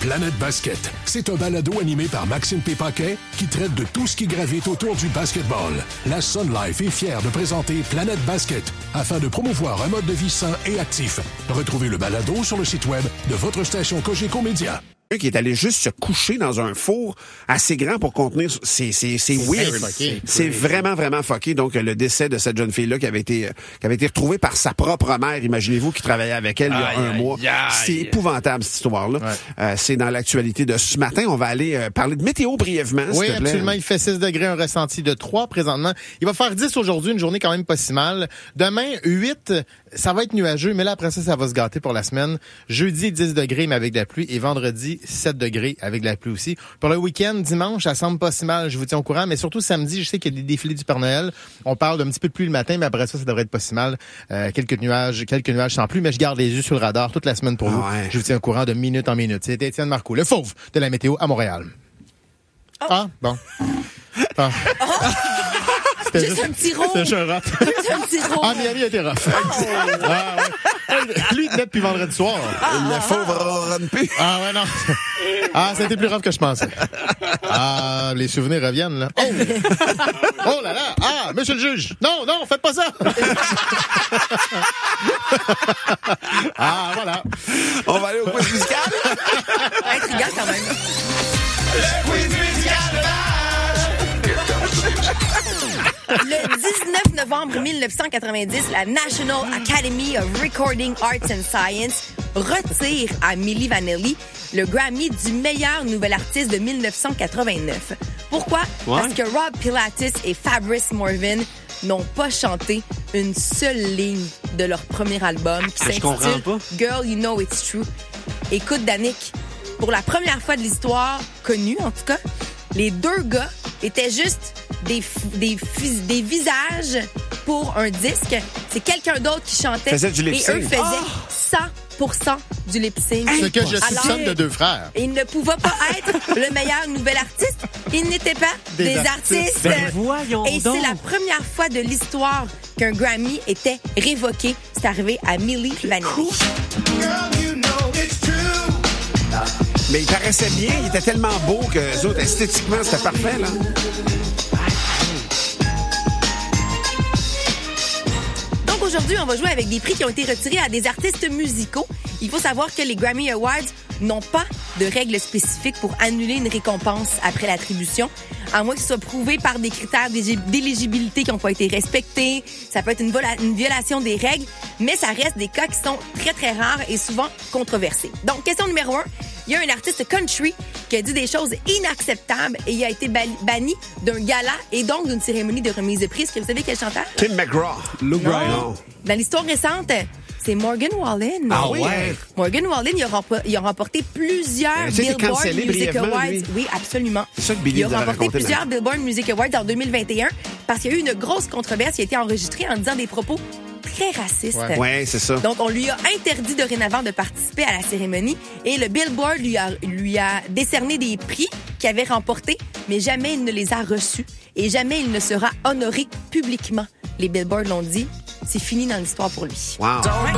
Planète Basket. C'est un balado animé par Maxime Pépaquet qui traite de tout ce qui gravite autour du basketball. La Sun Life est fière de présenter Planète Basket afin de promouvoir un mode de vie sain et actif. Retrouvez le balado sur le site web de votre station Cogeco Média. Qui est allé juste se coucher dans un four assez grand pour contenir... C'est weird. C'est vraiment, vraiment fucké. Donc, le décès de cette jeune fille-là qui avait été retrouvée par sa propre mère, imaginez-vous, qui travaillait avec elle il y a un mois. C'est épouvantable, cette histoire-là. Ouais. C'est dans l'actualité de ce matin. On va aller parler de météo brièvement, Oui, absolument. Il fait 6 degrés, un ressenti de 3 présentement. Il va faire 10 aujourd'hui, une journée quand même pas si mal. Demain, 8, ça va être nuageux, mais là, après ça va se gâter pour la semaine. Jeudi, 10 degrés, mais avec de la pluie. Et vendredi, 7 degrés avec de la pluie aussi. Pour le week-end, dimanche, ça semble pas si mal, je vous tiens au courant, mais surtout samedi, je sais qu'il y a des défilés du Père Noël. On parle d'un petit peu de pluie le matin, mais après ça devrait être pas si mal. Quelques nuages sans pluie, mais je garde les yeux sur le radar toute la semaine pour vous. Ouais. Je vous tiens au courant de minute en minute. C'est Étienne Marcoux, le fauve de la météo à Montréal. Oh. Ah, bon. Ah. Oh. Juste un petit rond. C'était un rat. Juste un petit rond. Ah, Miami était rough. Ah, ouais. Lui, il tenait depuis vendredi soir. Le fauve rampe. Ah, ouais, non. Ah, ça a été plus grave que je pensais. Ah, les souvenirs reviennent, là. Oh! Oh là là! Ah, monsieur le juge! Non, faites pas ça! Ah, voilà. On va aller au quiz musical. Intriguant quand même. Le quiz musical de Le 19 novembre 1990, la National Academy of Recording Arts and Science retire à Milli Vanilli le Grammy du meilleur nouvel artiste de 1989. Pourquoi? Ouais. Parce que Rob Pilatus et Fabrice Morvan n'ont pas chanté une seule ligne de leur premier album qui s'intitule Girl, You Know It's True. Écoute, Danick, pour la première fois de l'histoire connue, en tout cas, les deux gars étaient juste des visages pour un disque. C'est quelqu'un d'autre qui chantait. Faisait du lip-sync. Et eux faisaient 100% du lip-sync. Ce que je soupçonne de deux frères. Ils ne pouvaient pas être le meilleur nouvel artiste. Ils n'étaient pas des artistes. Ben voyons et donc. c'est la première fois de l'histoire qu'un Grammy était révoqué. C'est arrivé à Milli Vanilli. Mais il paraissait bien, il était tellement beau que les autres, esthétiquement, c'était parfait, là. Donc aujourd'hui, on va jouer avec des prix qui ont été retirés à des artistes musicaux. Il faut savoir que les Grammy Awards n'ont pas de règles spécifiques pour annuler une récompense après l'attribution, à moins que ce soit prouvé par des critères d'éligibilité qui n'ont pas été respectés. Ça peut être une violation des règles, mais ça reste des cas qui sont très, très rares et souvent controversés. Donc, question numéro 1. Il y a un artiste country qui a dit des choses inacceptables et il a été banni d'un gala et donc d'une cérémonie de remise de prix. Est-ce que vous savez quel chanteur? Tim McGraw. Lou Bryan. Dans l'histoire récente, c'est Morgan Wallen. Ah oui? Morgan Wallen, il a remporté plusieurs Billboard Music Awards. Lui. Oui, absolument. C'est ça que Billy il a remporté plusieurs Billboard Music Awards en 2021 parce qu'il y a eu une grosse controverse qui a été enregistrée en disant des propos très raciste. Ouais, c'est ça. Donc, on lui a interdit dorénavant de participer à la cérémonie et le Billboard lui a décerné des prix qu'il avait remportés, mais jamais il ne les a reçus et jamais il ne sera honoré publiquement. Les Billboard l'ont dit, c'est fini dans l'histoire pour lui. Wow.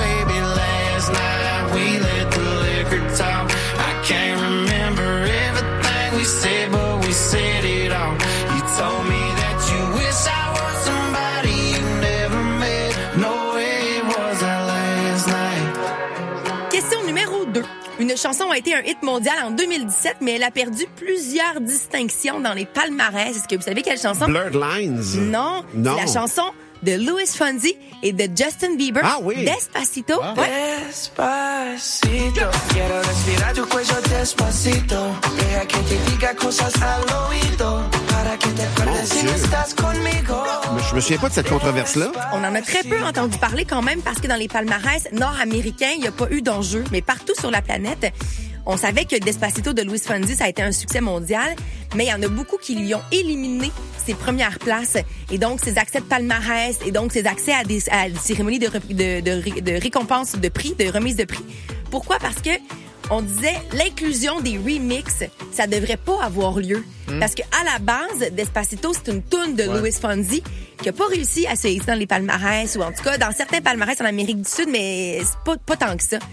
Une chanson a été un hit mondial en 2017, mais elle a perdu plusieurs distinctions dans les palmarès. Est-ce que vous savez quelle chanson? Blurred Lines. Non. C'est la chanson de Louis Fonsi et de Justin Bieber. Ah oui. Despacito. Ah. Ouais. Despacito. Quiero respirar tu cuello despacito. Deja que te diga cosas al oído. Para que te acuerdes si no estás conmigo. Je me souviens pas de cette controverse-là. On en a très peu entendu parler quand même parce que dans les palmarès nord-américains, il n'y a pas eu d'enjeu. Mais partout sur la planète, on savait que Despacito de Louis Fonsi, ça a été un succès mondial, mais il y en a beaucoup qui lui ont éliminé ses premières places. Et donc, ses accès de palmarès, et donc ses accès à des cérémonies de récompense de prix, de remise de prix. Pourquoi? Parce que on disait l'inclusion des remixes, ça devrait pas avoir lieu. Parce que à la base, Despacito, c'est une toune de Louis Fonsi qui a pas réussi à se hisser dans les palmarès, ou en tout cas dans certains palmarès en Amérique du Sud, mais c'est pas tant que ça.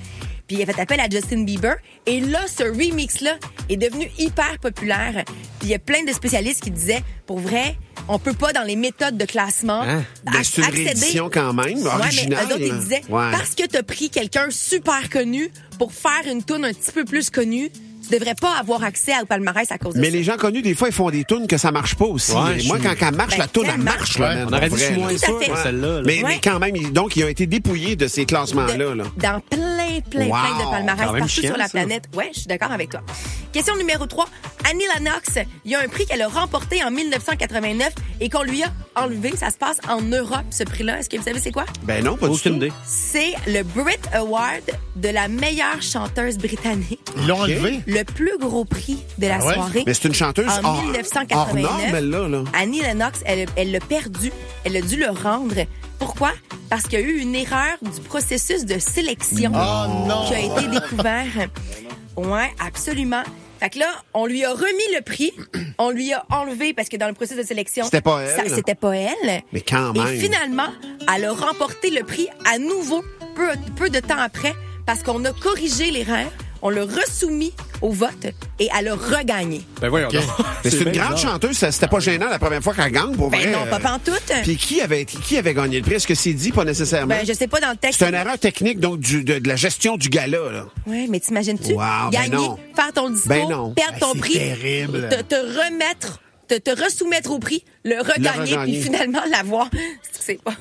Puis il a fait appel à Justin Bieber. Et là, ce remix-là est devenu hyper populaire. Puis il y a plein de spécialistes qui disaient, pour vrai, on peut pas, dans les méthodes de classement, c'est une réédition quand même, originale. Mais eux autres, ils disaient, parce que t'as pris quelqu'un super connu pour faire une toune un petit peu plus connue, tu devrais pas avoir accès au palmarès à cause de ça. Mais les gens connus, des fois, ils font des tunes que ça marche pas aussi. Moi, quand elle marche, la tune, elle marche. On aurait dit moins sûr pour celle-là. Mais quand même, donc, ils ont été dépouillés de ces classements-là. Dans plein de palmarès partout sur la planète. Ouais, je suis d'accord avec toi. Question numéro 3. Annie Lennox, il y a un prix qu'elle a remporté en 1989 et qu'on lui a enlevé. Ça se passe en Europe, ce prix-là. Est-ce que vous savez c'est quoi? Ben non, pas du tout. C'est le Brit Award de la meilleure chanteuse britannique. Ils l'ont enlevé? Le plus gros prix de la soirée. Mais c'est une chanteuse en 1989. Hors norme, là. Annie Lennox, elle l'a perdu. Elle a dû le rendre. Pourquoi? Parce qu'il y a eu une erreur du processus de sélection qui a été découvert. Ouais, absolument. Fait que là, on lui a remis le prix, on lui a enlevé parce que dans le processus de sélection, c'était pas elle. C'était pas elle. Mais quand même. Et finalement, elle a remporté le prix à nouveau peu de temps après parce qu'on a corrigé l'erreur. On l'a resoumis au vote et elle a regagné. Ben voyons donc. Mais c'est une grande chanteuse. C'était pas gênant la première fois qu'elle gagne, pour vrai. Ben non, pas pantoute. Puis qui avait gagné le prix? Est-ce que c'est dit? Pas nécessairement. Ben, je sais pas dans le texte. C'est une erreur technique, donc, de la gestion du gala, là. Oui, mais t'imagines-tu? Gagner, faire ton discours, perdre ton prix. C'est terrible. Te resoumettre au prix, le regagner, puis finalement l'avoir. C'est pas.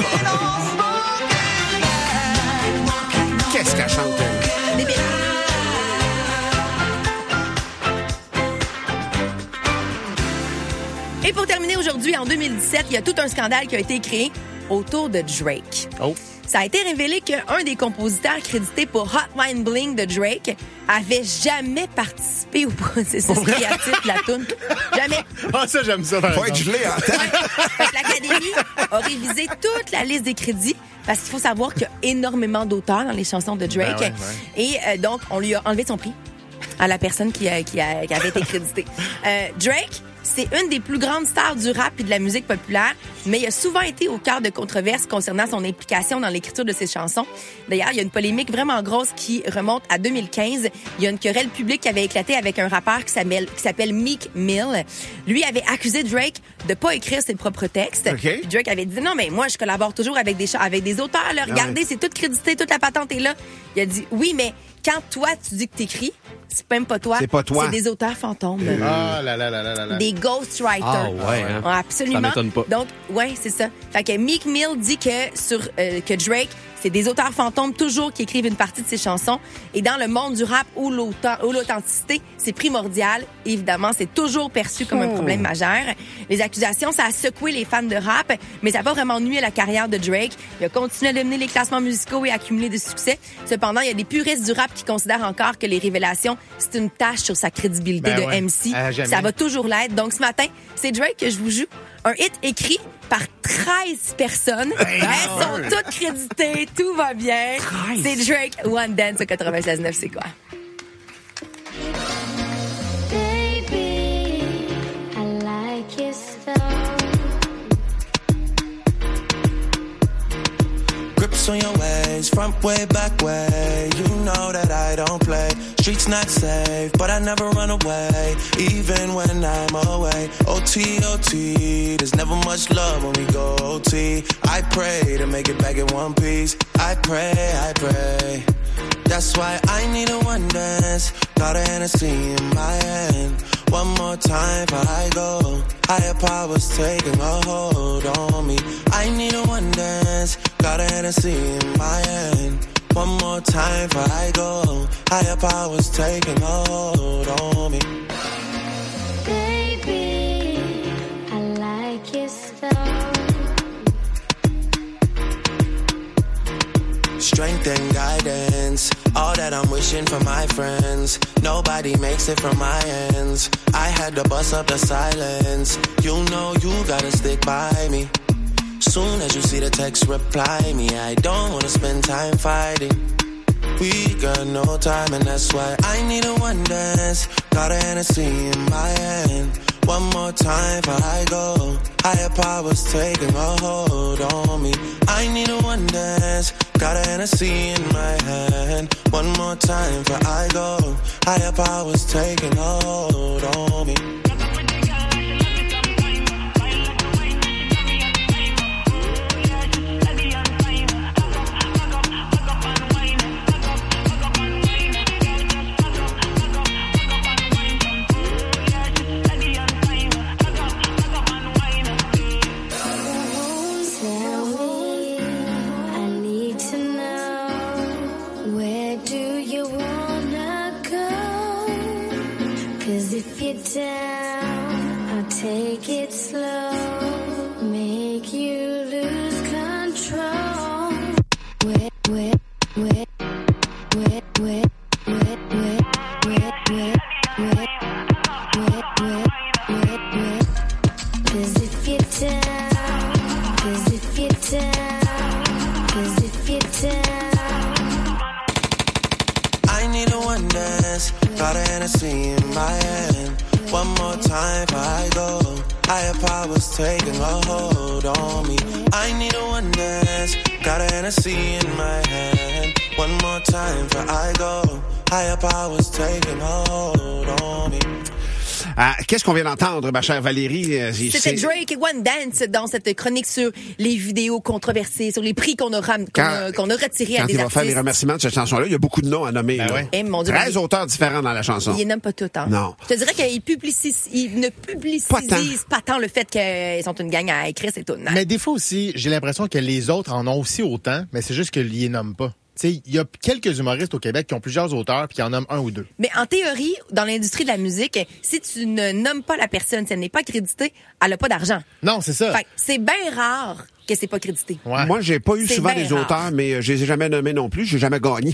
Qu'est-ce qu'elle chante, elle? Débile. Et pour terminer aujourd'hui, en 2017, il y a tout un scandale qui a été créé autour de Drake. Ça a été révélé qu'un des compositeurs crédités pour Hotline Bling de Drake avait jamais participé au processus créatif de la toune. Jamais. Ça, j'aime ça. Faut être gelé en tête. L'Académie a révisé toute la liste des crédits parce qu'il faut savoir qu'il y a énormément d'auteurs dans les chansons de Drake. Et donc, on lui a enlevé son prix à la personne qui avait été créditée. Drake, c'est une des plus grandes stars du rap et de la musique populaire, mais il a souvent été au cœur de controverses concernant son implication dans l'écriture de ses chansons. D'ailleurs, il y a une polémique vraiment grosse qui remonte à 2015. Il y a une querelle publique qui avait éclaté avec un rappeur qui s'appelle Meek Mill. Lui avait accusé Drake de pas écrire ses propres textes. Okay. Drake avait dit non, mais moi, je collabore toujours avec des auteurs. Là. Regardez, c'est tout crédité, toute la patente est là. Il a dit oui, mais quand toi, tu dis que t'écris, c'est même pas toi. C'est pas toi. C'est des auteurs fantômes. Des ghostwriters. Ah ouais. Hein? Absolument. Ça m'étonne pas. Donc, ouais, c'est ça. Fait que Meek Mill dit que Drake, c'est des auteurs fantômes toujours qui écrivent une partie de ses chansons. Et dans le monde du rap où l'authenticité, c'est primordial, évidemment, c'est toujours perçu comme un problème majeur. Les accusations, ça a secoué les fans de rap, mais ça n'a pas vraiment nuit à la carrière de Drake. Il a continué à dominer les classements musicaux et à accumuler des succès. Cependant, il y a des puristes du rap qui considèrent encore que les révélations, c'est une tâche sur sa crédibilité de MC. Ça va toujours l'être. Donc, ce matin, c'est Drake que je vous joue. Un hit écrit par 13 personnes. Elles sont toutes créditées. Tout va bien. C'est Drake, One Dance au 96.9. C'est quoi? Baby, I like your style. Grips on your ways, front way, back way. You know that I don't play. Streets not safe, but I never run away, even when I'm away. OT, OT, there's never much love when we go OT. I pray to make it back in one piece. I pray. That's why I need a one dance. Got a Hennessy in my hand. One more time before I go. Higher powers taking a hold on me. I need a one dance. Got a Hennessy in my hand. One more time before I go. Higher powers taking a hold on me. Baby, I like your style. Strength and guidance, all that I'm wishing for my friends. Nobody makes it from my ends. I had to bust up the silence. You know you gotta stick by me. Soon as you see the text, reply me. I don't wanna spend time fighting. We got no time and that's why I need a one dance. Got a Hennessy in my hand. One more time before I go. Higher powers taking a hold on me. I need a one dance, got a Hennessy in my hand. One more time before I go. Higher powers taking a hold on me. Down, I'll take it slow, make you lose control. Wet, wet, wet, wet, wet, wet, wet, wet, wet, wet, wet, wet, wet, wet. 'Cause if you're down, 'cause if you're down, 'cause if you're down. I need a one dance, got a Hennessy in my hand. One more time before I go. Higher powers taking a hold on me. I need a one dance, got a Hennessy in my hand. One more time before I go. Higher powers taking a hold on me. Qu'est-ce qu'on vient d'entendre, ma chère Valérie? C'était Drake et One Dance dans cette chronique sur les vidéos controversées, sur les prix qu'on a retirés à des artistes. Quand il va faire les remerciements de cette chanson-là, il y a beaucoup de noms à nommer. Ben ouais. Eh, mon Dieu, 13 auteurs différents dans la chanson. Il les nomme pas tous, hein? Non. Je te dirais qu'ils ne publicisent pas tant le fait qu'ils sont une gang à écrire ces tunes. Mais des fois aussi, j'ai l'impression que les autres en ont aussi autant, mais c'est juste qu'ils les nomment pas. Il y a quelques humoristes au Québec qui ont plusieurs auteurs puis qui en nomment un ou deux. Mais en théorie, dans l'industrie de la musique, si tu ne nommes pas la personne, si elle n'est pas créditée, elle n'a pas d'argent. Non, c'est ça. Fait que c'est bien rare que c'est pas crédité. Ouais. Moi, j'ai pas eu C'est souvent bien des rare. auteurs, mais je les ai jamais nommés non plus. J'ai jamais gagné.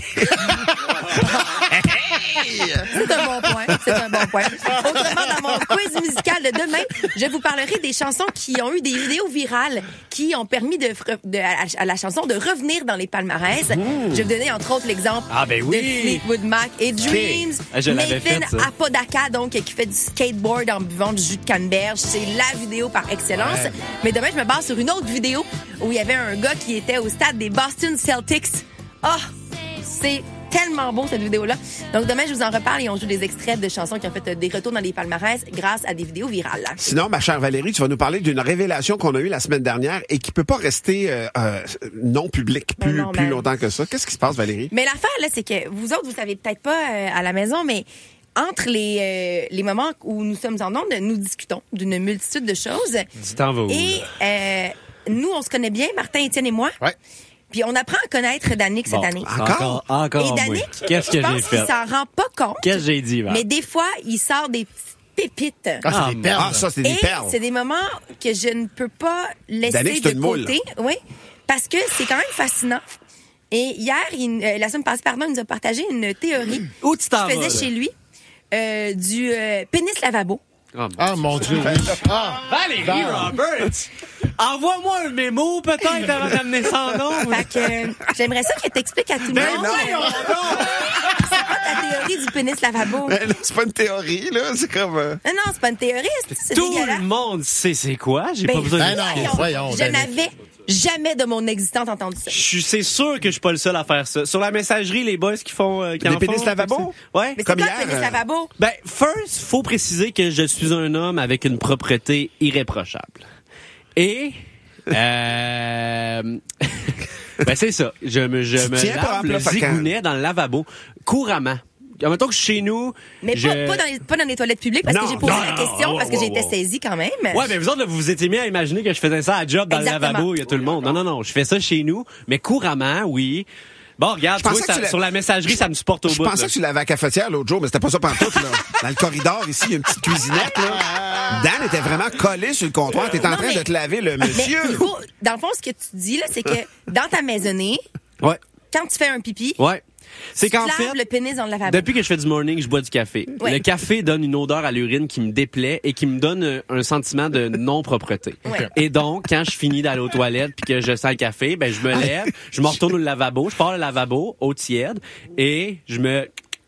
C'est un bon point. C'est un bon point. Autrement, dans mon quiz musical de demain, je vous parlerai des chansons qui ont eu des vidéos virales qui ont permis à la chanson de revenir dans les palmarès. Je vais vous donner entre autres l'exemple de Fleetwood Mac et Dreams. Je l'avais Nathan fait, ça. Apodaca, donc, qui fait du skateboard en buvant du jus de canneberge. C'est la vidéo par excellence. Ouais. Mais demain, je me base sur une autre vidéo où il y avait un gars qui était au stade des Boston Celtics. C'est tellement beau, cette vidéo-là. Donc, demain, je vous en reparle et on joue des extraits de chansons qui ont fait des retours dans les palmarès grâce à des vidéos virales. Sinon, ma chère Valérie, tu vas nous parler d'une révélation qu'on a eue la semaine dernière et qui peut pas rester non publique plus longtemps que ça. Qu'est-ce qui se passe, Valérie? Mais l'affaire, là, c'est que vous autres, vous savez peut-être pas à la maison, mais entre les moments où nous sommes en ondes, nous discutons d'une multitude de choses. Tu t'en vas où? Et nous, on se connaît bien, Martin, Étienne et moi. Ouais. Puis on apprend à connaître Danick cette année. Encore? Encore, Et moi. Danick, Qu'est-ce que je j'ai pense qu'il fait? s'en rend pas compte. Qu'est-ce que j'ai dit, Val? Mais des fois, il sort des petites pépites. Ah, c'est des perles. Ah, ça, c'est des Et perles. c'est des moments que je ne peux pas laisser Danick, c'est de une moule. côté. Oui, parce que c'est quand même fascinant. Et hier, la semaine passée, il nous a partagé une théorie Où tu t'en qu'il vas, faisait là? chez lui du pénis lavabo. Ah, mon Dieu. Oui. Ah, Valérie Roberts! Envoie-moi un mémo, peut-être, avant d'amener ça en nom. Fait que j'aimerais ça qu'elle t'explique à tout le Ben monde. voyons donc! C'est quoi ta théorie du pénis lavabo? Ben, là, c'est pas une théorie, là. C'est comme... Non, c'est pas une théorie, c'est Tout dégueulasse. le monde sait c'est quoi. J'ai Ben, pas besoin ben de... non. Voyons, je Danick. n'avais jamais de mon existence entendu ça. C'est sûr que je suis pas le seul à faire ça. Sur la messagerie, les boys qui font... qui Des en pénis font, lavabo? Ouais. Mais c'est Comme quoi hier, le pénis lavabo? Ben, first, faut préciser que je suis un homme avec une propreté irréprochable. Et... ben, c'est ça. Je me tiens par lave exemple, le là, fait zigounet dans le lavabo couramment. Mettons que chez nous... Mais pas dans les toilettes publiques, parce Non, que j'ai posé non, la non, question, wow, parce que wow, j'ai été wow. saisie quand même. Ouais, mais vous autres, là, vous vous étiez mis à imaginer que je faisais ça à job dans Exactement. le lavabo, il y a tout le monde. Non, je fais ça chez nous, mais couramment, oui. Bon, regarde, Je pensais toi, que tu sur la messagerie, ça me supporte au Je bout. pensais là. que tu l'avais à la cafetière l'autre jour, mais c'était pas ça pantoute, là. Dans le corridor, ici, il y a une petite cuisinette, là. Dan était vraiment collé sur le comptoir. T'es en Non, train mais- de te laver, le Mais monsieur. il faut, dans le fond, ce que tu dis, là, c'est que dans ta maisonnée, Ouais, quand tu fais un pipi, ouais. C'est tu qu'en laves fait... le pénis dans le lavabo. Depuis que je fais du morning, je bois du café. Ouais. Le café donne une odeur à l'urine qui me déplaît et qui me donne un sentiment de non-propreté. Ouais. Et donc, quand je finis d'aller aux toilettes puis que je sens le café, ben je me lève, je me retourne au lavabo, je pars au lavabo, eau tiède, et je me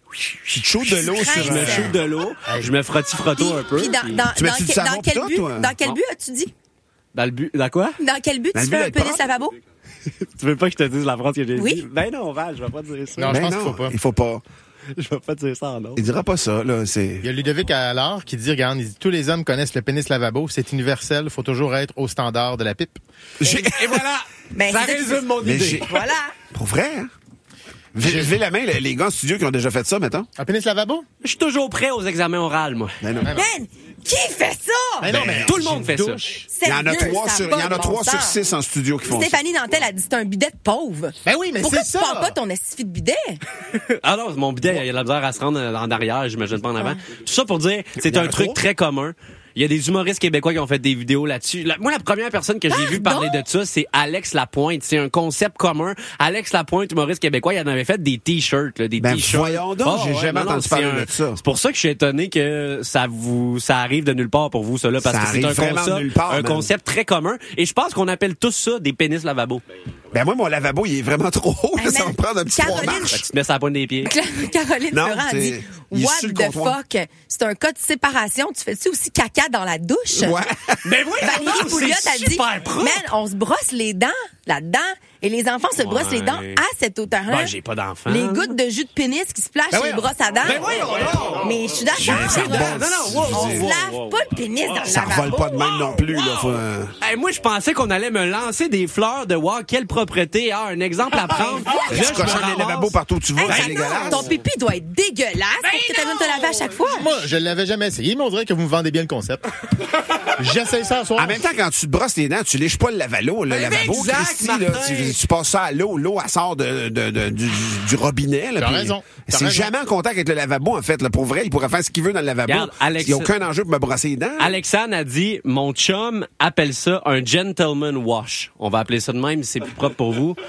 Tu te chaudes de l'eau sur Je me chauffe de l'eau, je me frottis-frotto un peu. Puis Tu mets-tu du savon pis tout, toi? dans quel but as-tu dit? Dans quoi? Dans quel but Dans tu le but fais un d'être pénis propre? lavabo? Tu veux pas que je te dise la phrase que j'ai Oui. dit? Ben non, Val, je vais pas dire ça. Non, je Ben pense qu'il faut pas. il faut pas. Je vais pas dire ça en autre. Il dira pas ça, là. C'est... Il y a Ludovic Allard qui dit, regarde, il dit, tous les hommes connaissent le pénis lavabo, c'est universel, il faut toujours être au standard de la pipe. Et voilà! Ben, Ça c'est- résume mon Mais idée. j'ai- Voilà. Pour vrai, hein? Levez la main, les gars en studio qui ont déjà fait ça, mettons. Un pénis lavabo? Je suis toujours prêt aux examens oraux, moi. Ben non. Man, qui fait ça? Ben non, mais Tout le monde fait ça. Il y en a Sérieux, 3 ça sur, a il y en pas a de 3 bon sur sens. 6 en studio qui font ça. Stéphanie Dantel a dit c'est un bidet de pauvre. Ben oui, mais Pourquoi c'est tu ça. prends pas ton estifi de bidet? Ah non, mon bidet, il y a la misère à se rendre en arrière, j'imagine pas en avant. Tout ça pour dire, c'est un truc très commun. Il y a des humoristes québécois qui ont fait des vidéos là-dessus. Moi, la première personne que j'ai vu parler de ça, c'est Alex Lapointe. C'est un concept commun. Alex Lapointe, humoriste québécois, il en avait fait des t-shirts, là, des Ben, t-shirts. voyons donc, j'ai jamais entendu parler de ça. C'est pour ça que je suis étonné que ça arrive de nulle part pour vous, ça là, parce Ça que c'est arrive un vraiment de concept, nulle part, un man. concept très commun. Et je pense qu'on appelle tous ça des pénis lavabo. Ben moi, mon lavabo, il est vraiment trop haut. Hey, Ça va man, me prendre un petit 3 Caroline- marches. Tu te mets ça à la pointe des pieds. Caroline Non, Ferrand a c'est- dit il est what sur le the comptoir. fuck? C'est un cas de séparation. Tu fais-tu aussi caca dans la douche? Ouais. Mais oui, Valérie Pouliot a dit, super propre. man, on se brosse les dents là-dedans et les enfants se brossent les dents à cette hauteur-là. Ben, j'ai pas d'enfant. Les gouttes de jus de pénis qui se plashent Ben les voyons. brosses à dents. Ben voyons, non. Mais je suis d'accord. bon, là. non, On wow, se wow, lave wow, pas le pénis dans le Ça lavabo. revole pas de même non plus, là. Faut, Hey, moi, je pensais qu'on allait me lancer des fleurs de wow, quelle propreté. Ah, un exemple à prendre. Là, tu je me cochonnes les ramasse- lavabos partout où tu vas, Hey, c'est attends, dégueulasse. ton pipi doit être dégueulasse pour que tu aimes te laver à chaque fois. Moi, je l'avais jamais essayé, mais on dirait que vous me vendez bien le concept. J'essaye ça ce soir. En même temps, quand tu te brosses les dents, tu lèches pas le lavabo, le lavabo, exact, Christy, là, Martin. tu passes ça à l'eau, l'eau, elle sort du robinet, là. T'as puis raison, t'as C'est raison. jamais en contact avec le lavabo, en fait, là. Pour vrai, il pourrait faire ce qu'il veut dans le lavabo. Regarde, Alex- Il n'y a aucun enjeu pour me brosser les dents. Alexandre a dit, mon chum appelle ça un gentleman wash. On va appeler ça de même, c'est plus propre pour vous.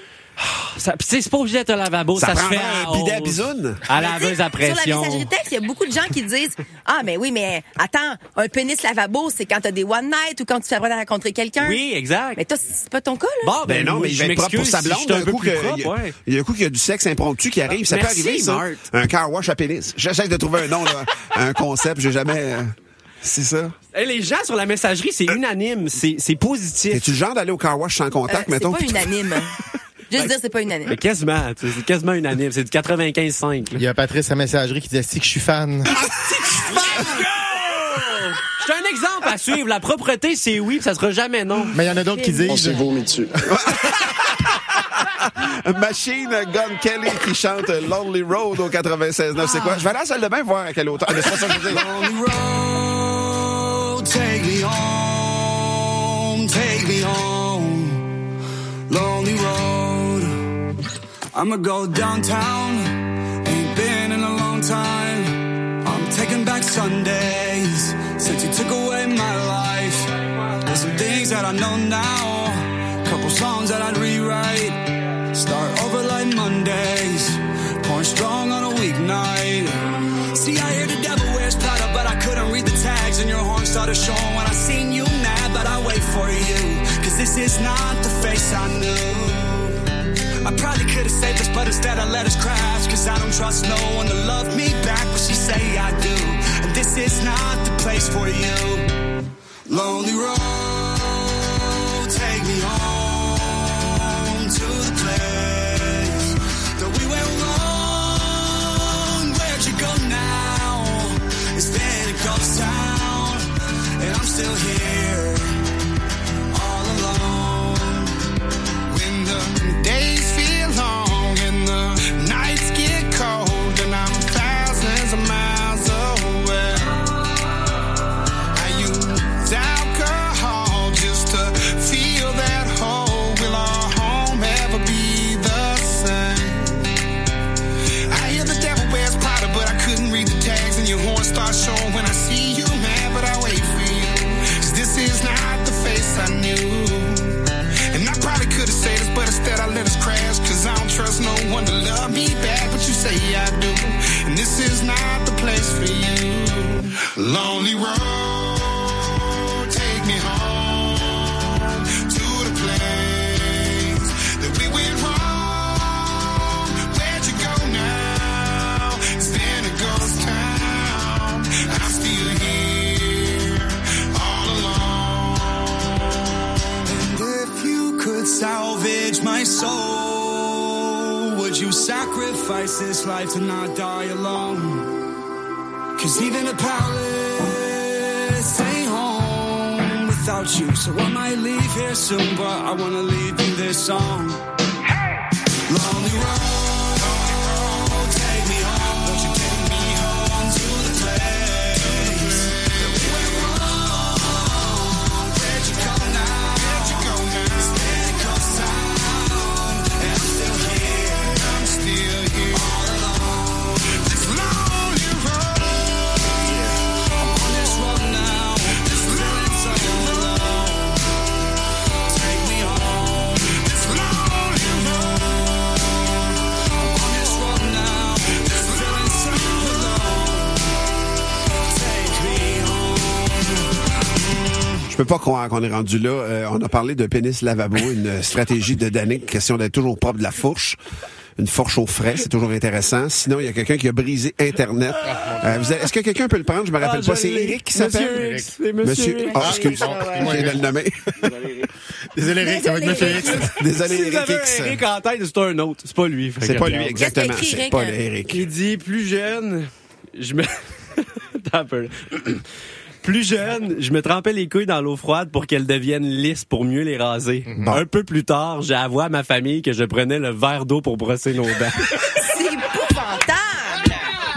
Ça, pis tu sais, c'est pas obligé d'être un lavabo, Ça ça, se prend fait un bidet à bisoune. à Mais tu laveuse sais, à pression. Sur la messagerie texte, il y a beaucoup de gens qui disent ah, mais oui, mais attends, un pénis lavabo, c'est quand t'as des one night ou quand tu fais prendre à rencontrer quelqu'un. Oui, exact. Mais toi, c'est pas ton cas, là. Bon, Ben non, mais il va je être propre pour m'excuse sa blonde. si je suis un peu plus il propre, ouais. y a un coup qu'il y a du sexe impromptu qui arrive. Ça peut Merci, arriver, ça. Marthe. Un car wash à pénis. J'essaie de trouver un nom, là, un concept. J'ai jamais... c'est ça. Hey, les gens sur la messagerie, c'est unanime, c'est positif. Es-tu le genre d'aller au car wash sans contact, C'est mettons? pas unanime. Juste dire, c'est pas unanime. Mais quasiment, tu sais, c'est quasiment unanime, c'est du 95-5. là. Il y a Patrice à messagerie qui dit si que je suis fan. C'est un exemple à suivre. La propreté, c'est oui, puis ça sera jamais non. Mais il y en a d'autres qui disent. Machine Gun Kelly qui chante Lonely Road au 96.9. C'est quoi? Je vais aller à la salle de bain voir à quelle hauteur. Mais c'est pas ça que je veux dire. Lonely road, take me home, take me home. Lonely road. I'ma go downtown, ain't been in a long time. I'm taking back Sundays, since you took away my life. There's some things that I know now, couple songs that I'd rewrite. Start over like Mondays, pouring strong on a weeknight. See, I hear the devil wears Prada, but I couldn't read the tags, and your horn started showing when I seen you mad, but I wait for you, cause this is not the face I knew. I probably could've saved us, but instead I let us crash, cause I don't trust no one to love me back, but she say I do, and this is not the place for you. Lonely road, take me home to the place that we went wrong. Where'd you go now? It's been a ghost town, and I'm still here, all alone. When the days feel long and the nights get cold, and I'm thousands of miles away. I use alcohol just to feel that hole. Will our home ever be the same? I hear the devil wears Prada, but I couldn't read the tags, and your horn starts showing when I see you mad, but I wait for you, 'cause this is not the face I knew. And I probably could've said this, but instead I let us crash, 'cause I don't trust no one to love me back, but you say I do, and this is not the place for you. Lonely road, take me home to the place that we went wrong. Where'd you go now? I'm still here, all alone. And if you could salvage my soul, would you sacrifice this life to not die alone? 'Cause even a palace ain't home without you. So I might leave here soon, but I wanna leave you this song. Lonely road, take me home. Won't you take me home to the place that we went wrong? Where'd you go now? Where'd you go now? Steady comes sound, and I'm still here. I'm still here, all alone. This lonely road, I'm on this road now. This feeling so alone. Take me home. This lonely road. Je peux pas croire qu'on est rendu là. On a parlé de pénis lavabo, une stratégie de Danick, question d'être toujours propre de la fourche. Une fourche au frais, c'est toujours intéressant. Sinon, il y a quelqu'un qui a brisé Internet. Est-ce que quelqu'un peut le prendre? Je me rappelle pas. C'est Eric qui s'appelle? Monsieur Eric. Ah, excuse. Je viens de le nommer. Désolé, Eric, avec Monsieur Eric. Désolé, Si Eric vous avez X. un Eric en tête, c'est un autre. C'est pas lui. C'est pas lui, exactement. Qu'est-ce qu'il a écrit, C'est Eric? pas Eric. Il dit, plus jeune, je me... Attends un peu. Plus jeune, je me trempais les couilles dans l'eau froide pour qu'elles deviennent lisses pour mieux les raser. Un peu plus tard, j'ai avoué à ma famille que je prenais le verre d'eau pour brosser nos dents. C'est épouvantable!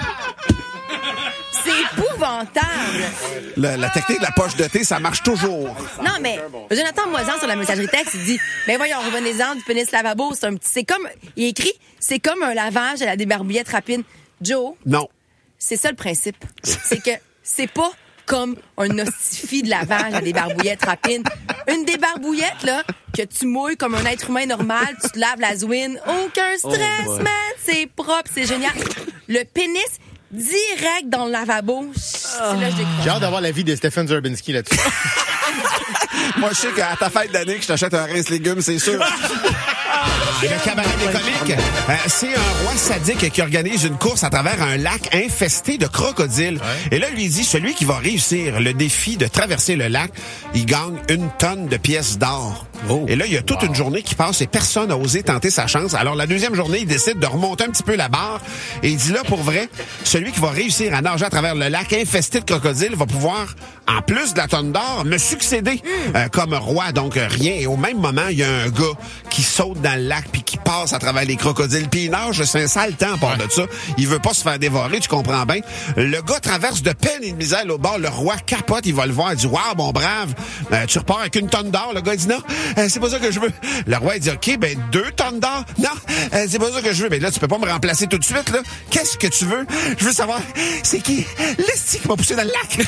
C'est épouvantable! La technique de la poche de thé, ça marche toujours. Non, mais Jonathan Moisan sur la messagerie texte, il dit, ben voyons, revenez-en du pénis lavabo, c'est comme, il écrit, c'est comme un lavage à la débarbouillette rapide. Joe, Non. c'est ça le principe. C'est que c'est pas comme un hostifie de lavage à des barbouillettes rapides. Une débarbouillette, là, que tu mouilles comme un être humain normal, tu te laves la zouine. Aucun stress, man! C'est propre, c'est génial. Le pénis, direct dans le lavabo. C'est là que je décroche. J'ai hâte d'avoir l'avis de Stephen Zerbinski là-dessus. Moi, je sais qu'à ta fête d'année que je t'achète un rince légumes, c'est sûr. Le cabaret des comiques, c'est un roi sadique qui organise une course à travers un lac infesté de crocodiles. Ouais. Et là, lui dit, celui qui va réussir le défi de traverser le lac, il gagne 1 tonne de pièces d'or. Oh. Et là, il y a toute une journée qui passe et personne n'a osé tenter sa chance. Alors, la deuxième journée, il décide de remonter un petit peu la barre et il dit là, pour vrai, celui qui va réussir à nager à travers le lac infesté de crocodiles va pouvoir, en plus de la tonne d'or, me succéder comme roi. Donc, rien. Et au même moment, il y a un gars qui saute dans le lac puis qui passe à travers les crocodiles. Puis il nage, c'est un sale temps à part de ça. Il veut pas se faire dévorer, tu comprends bien. Le gars traverse de peine et de misère au bord. Le roi capote, il va le voir. Il dit, waouh, mon brave, tu repars avec 1 tonne d'or. Le gars dit, non, c'est pas ça que je veux. Le roi, il dit, OK, 2 tonnes d'or. Non, c'est pas ça que je veux. Mais là, tu peux pas me remplacer tout de suite, là. Qu'est-ce que tu veux? Je veux savoir, c'est qui? L'esti qui m'a poussé dans le lac.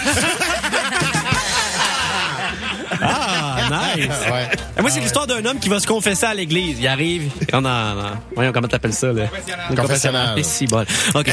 Ah, nice! Ouais. Moi, c'est l'histoire d'un homme qui va se confesser à l'église. Il arrive, voyons, comment t'appelles ça, là? Confessionnal. Et si bon. OK.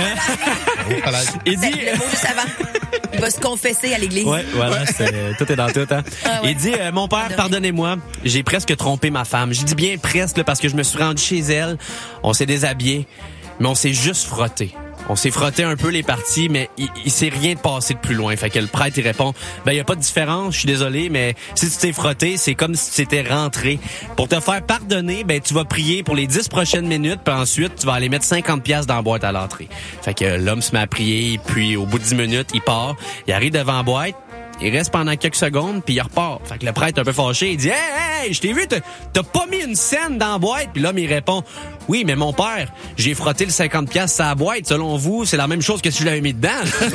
Il dit... Le mot juste avant. Il va se confesser à l'église. Ouais, voilà, tout est dans tout, hein. Ah, ouais. Il dit, mon père, pardonnez-moi, j'ai presque trompé ma femme. Je dis bien presque, là, parce que je me suis rendu chez elle, on s'est déshabillé, mais on s'est juste frotté. On s'est frotté un peu les parties, mais il s'est rien passé de plus loin. Fait que le prêtre, il répond, il y a pas de différence, je suis désolé, mais si tu t'es frotté, c'est comme si tu t'étais rentré. Pour te faire pardonner, tu vas prier pour les 10 prochaines minutes, puis ensuite, tu vas aller mettre 50$ dans la boîte à l'entrée. Fait que l'homme se met à prier, puis au bout de 10 minutes, il part, il arrive devant la boîte, il reste pendant quelques secondes, puis il repart. Fait que le prêtre, un peu fâché, il dit « Hey, je t'ai vu, t'as pas mis une scène dans la boîte? » Puis l'homme, il répond « Oui, mais mon père, j'ai frotté le 50$ sur la boîte. Selon vous, c'est la même chose que si je l'avais mis dedans. »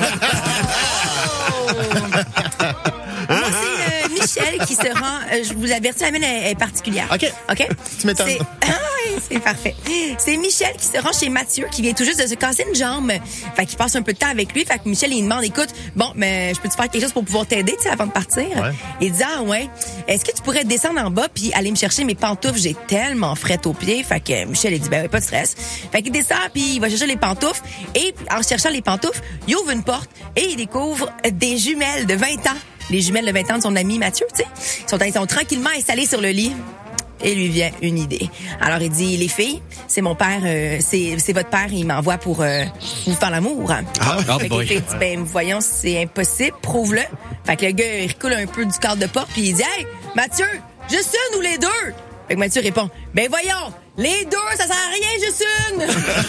Moi, c'est Michel qui se rend... je vous avertis, la mienne est particulière. OK. Tu m'étonnes. Oui, c'est parfait. C'est Michel qui se rend chez Mathieu, qui vient tout juste de se casser une jambe. Fait qu'il passe un peu de temps avec lui. Fait que Michel, il demande, écoute, bon, mais je peux-tu faire quelque chose pour pouvoir t'aider, tu sais, avant de partir? Ouais. Il dit, ah ouais, est-ce que tu pourrais descendre en bas puis aller me chercher mes pantoufles? J'ai tellement fret aux pieds. Fait que Michel, il dit, ben oui, pas de stress. Fait qu'il descend puis il va chercher les pantoufles. Et en cherchant les pantoufles, il ouvre une porte et il découvre des jumelles de 20 ans. Les jumelles de 20 ans de son ami Mathieu, tu sais. Ils sont tranquillement installés sur le lit. et lui vient une idée. Alors, il dit, les filles, c'est mon père, c'est votre père, il m'envoie pour vous faire l'amour. Fait que les filles disent, ben, voyons, c'est impossible, prouve-le. Fait que le gars, il recoule un peu du cadre de porte, puis il dit, hey, Mathieu, juste une ou les deux? Fait que Mathieu répond, ben voyons, les deux, ça sert à rien, juste une!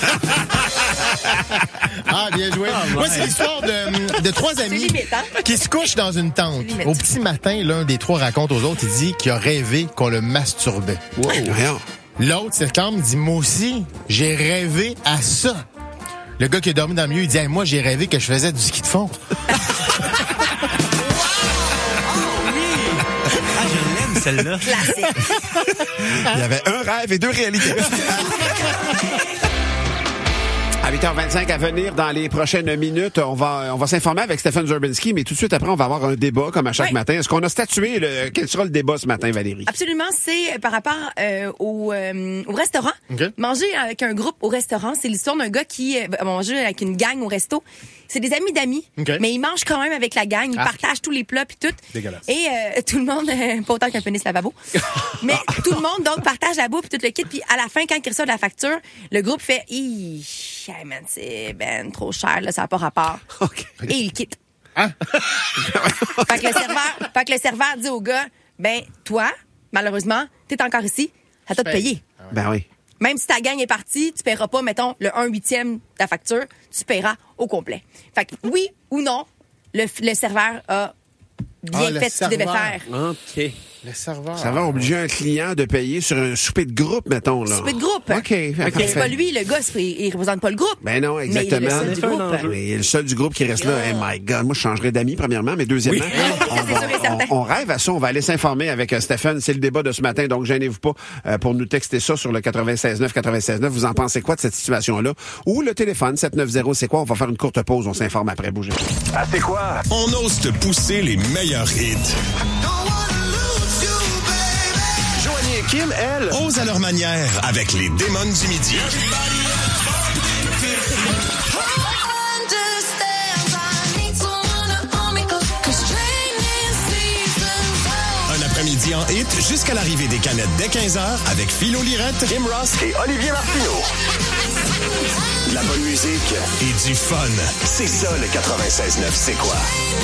Ah, bien joué. Moi, c'est l'histoire de trois amis limite, hein? qui se couchent dans une tente. Au petit matin, l'un des trois raconte aux autres, il dit qu'il a rêvé qu'on le masturbait. Wow. L'autre s'éclame, il dit, moi aussi, j'ai rêvé à ça. Le gars qui a dormi dans le milieu, il dit, hey, moi, j'ai rêvé que je faisais du ski de fond. Celle-là. Classique. Il y avait un rêve et deux réalités. À 8h25 à venir, dans les prochaines minutes, on va s'informer avec Stéphane Zurbinski, mais tout de suite après, on va avoir un débat comme à chaque matin. Est-ce qu'on a statué quel sera le débat ce matin, Valérie? Absolument, c'est par rapport au restaurant. Okay. Manger avec un groupe au restaurant, c'est l'histoire d'un gars qui va manger avec une gang au resto. C'est des amis d'amis, Okay. mais ils mangent quand même avec la gang. Ils partagent tous les plats puis tout. Dégueulasse. Et tout le monde, pas autant qu'un pénis lavabo, mais tout le monde donc partage la bouffe puis tout le kit. Puis à la fin, quand ils reçoivent la facture, le groupe fait hey man, c'est ben trop cher là, ça n'a pas rapport. Okay. Et il quitte. Fait que le serveur dit au gars, ben toi, malheureusement, t'es encore ici, ça t'a de payer. Ben oui. Même si ta gang est partie, tu paieras pas, mettons, le 1/8 de ta facture, tu paieras au complet. Fait que oui ou non, le serveur a bien fait ce qu'il devait faire. OK. Le serveur. Ça va obliger un client de payer sur un souper de groupe, mettons, là. Souper de groupe. OK. Mais c'est pas lui, le gars, il représente pas le groupe. Ben non, exactement. Mais il est le seul du groupe. Mais il est le seul du groupe qui reste là. Hey my God, moi je changerais d'amis premièrement, mais deuxièmement, on rêve à ça. On va aller s'informer avec Stéphane. C'est le débat de ce matin, donc gênez-vous pas pour nous texter ça sur le 96.9. Vous en pensez quoi de cette situation-là? Ou le téléphone 790, c'est quoi? On va faire une courte pause. On s'informe après. Bougez. Ah, c'est quoi? On ose te pousser les meilleurs hits. Joanie et Kim, elles, osent à leur manière avec les démons du midi. Un après-midi en hit jusqu'à l'arrivée des canettes dès 15h avec Philo Lirette, Kim Ross et Olivier Martineau. La bonne musique et du fun. C'est ça le 96.9, c'est quoi?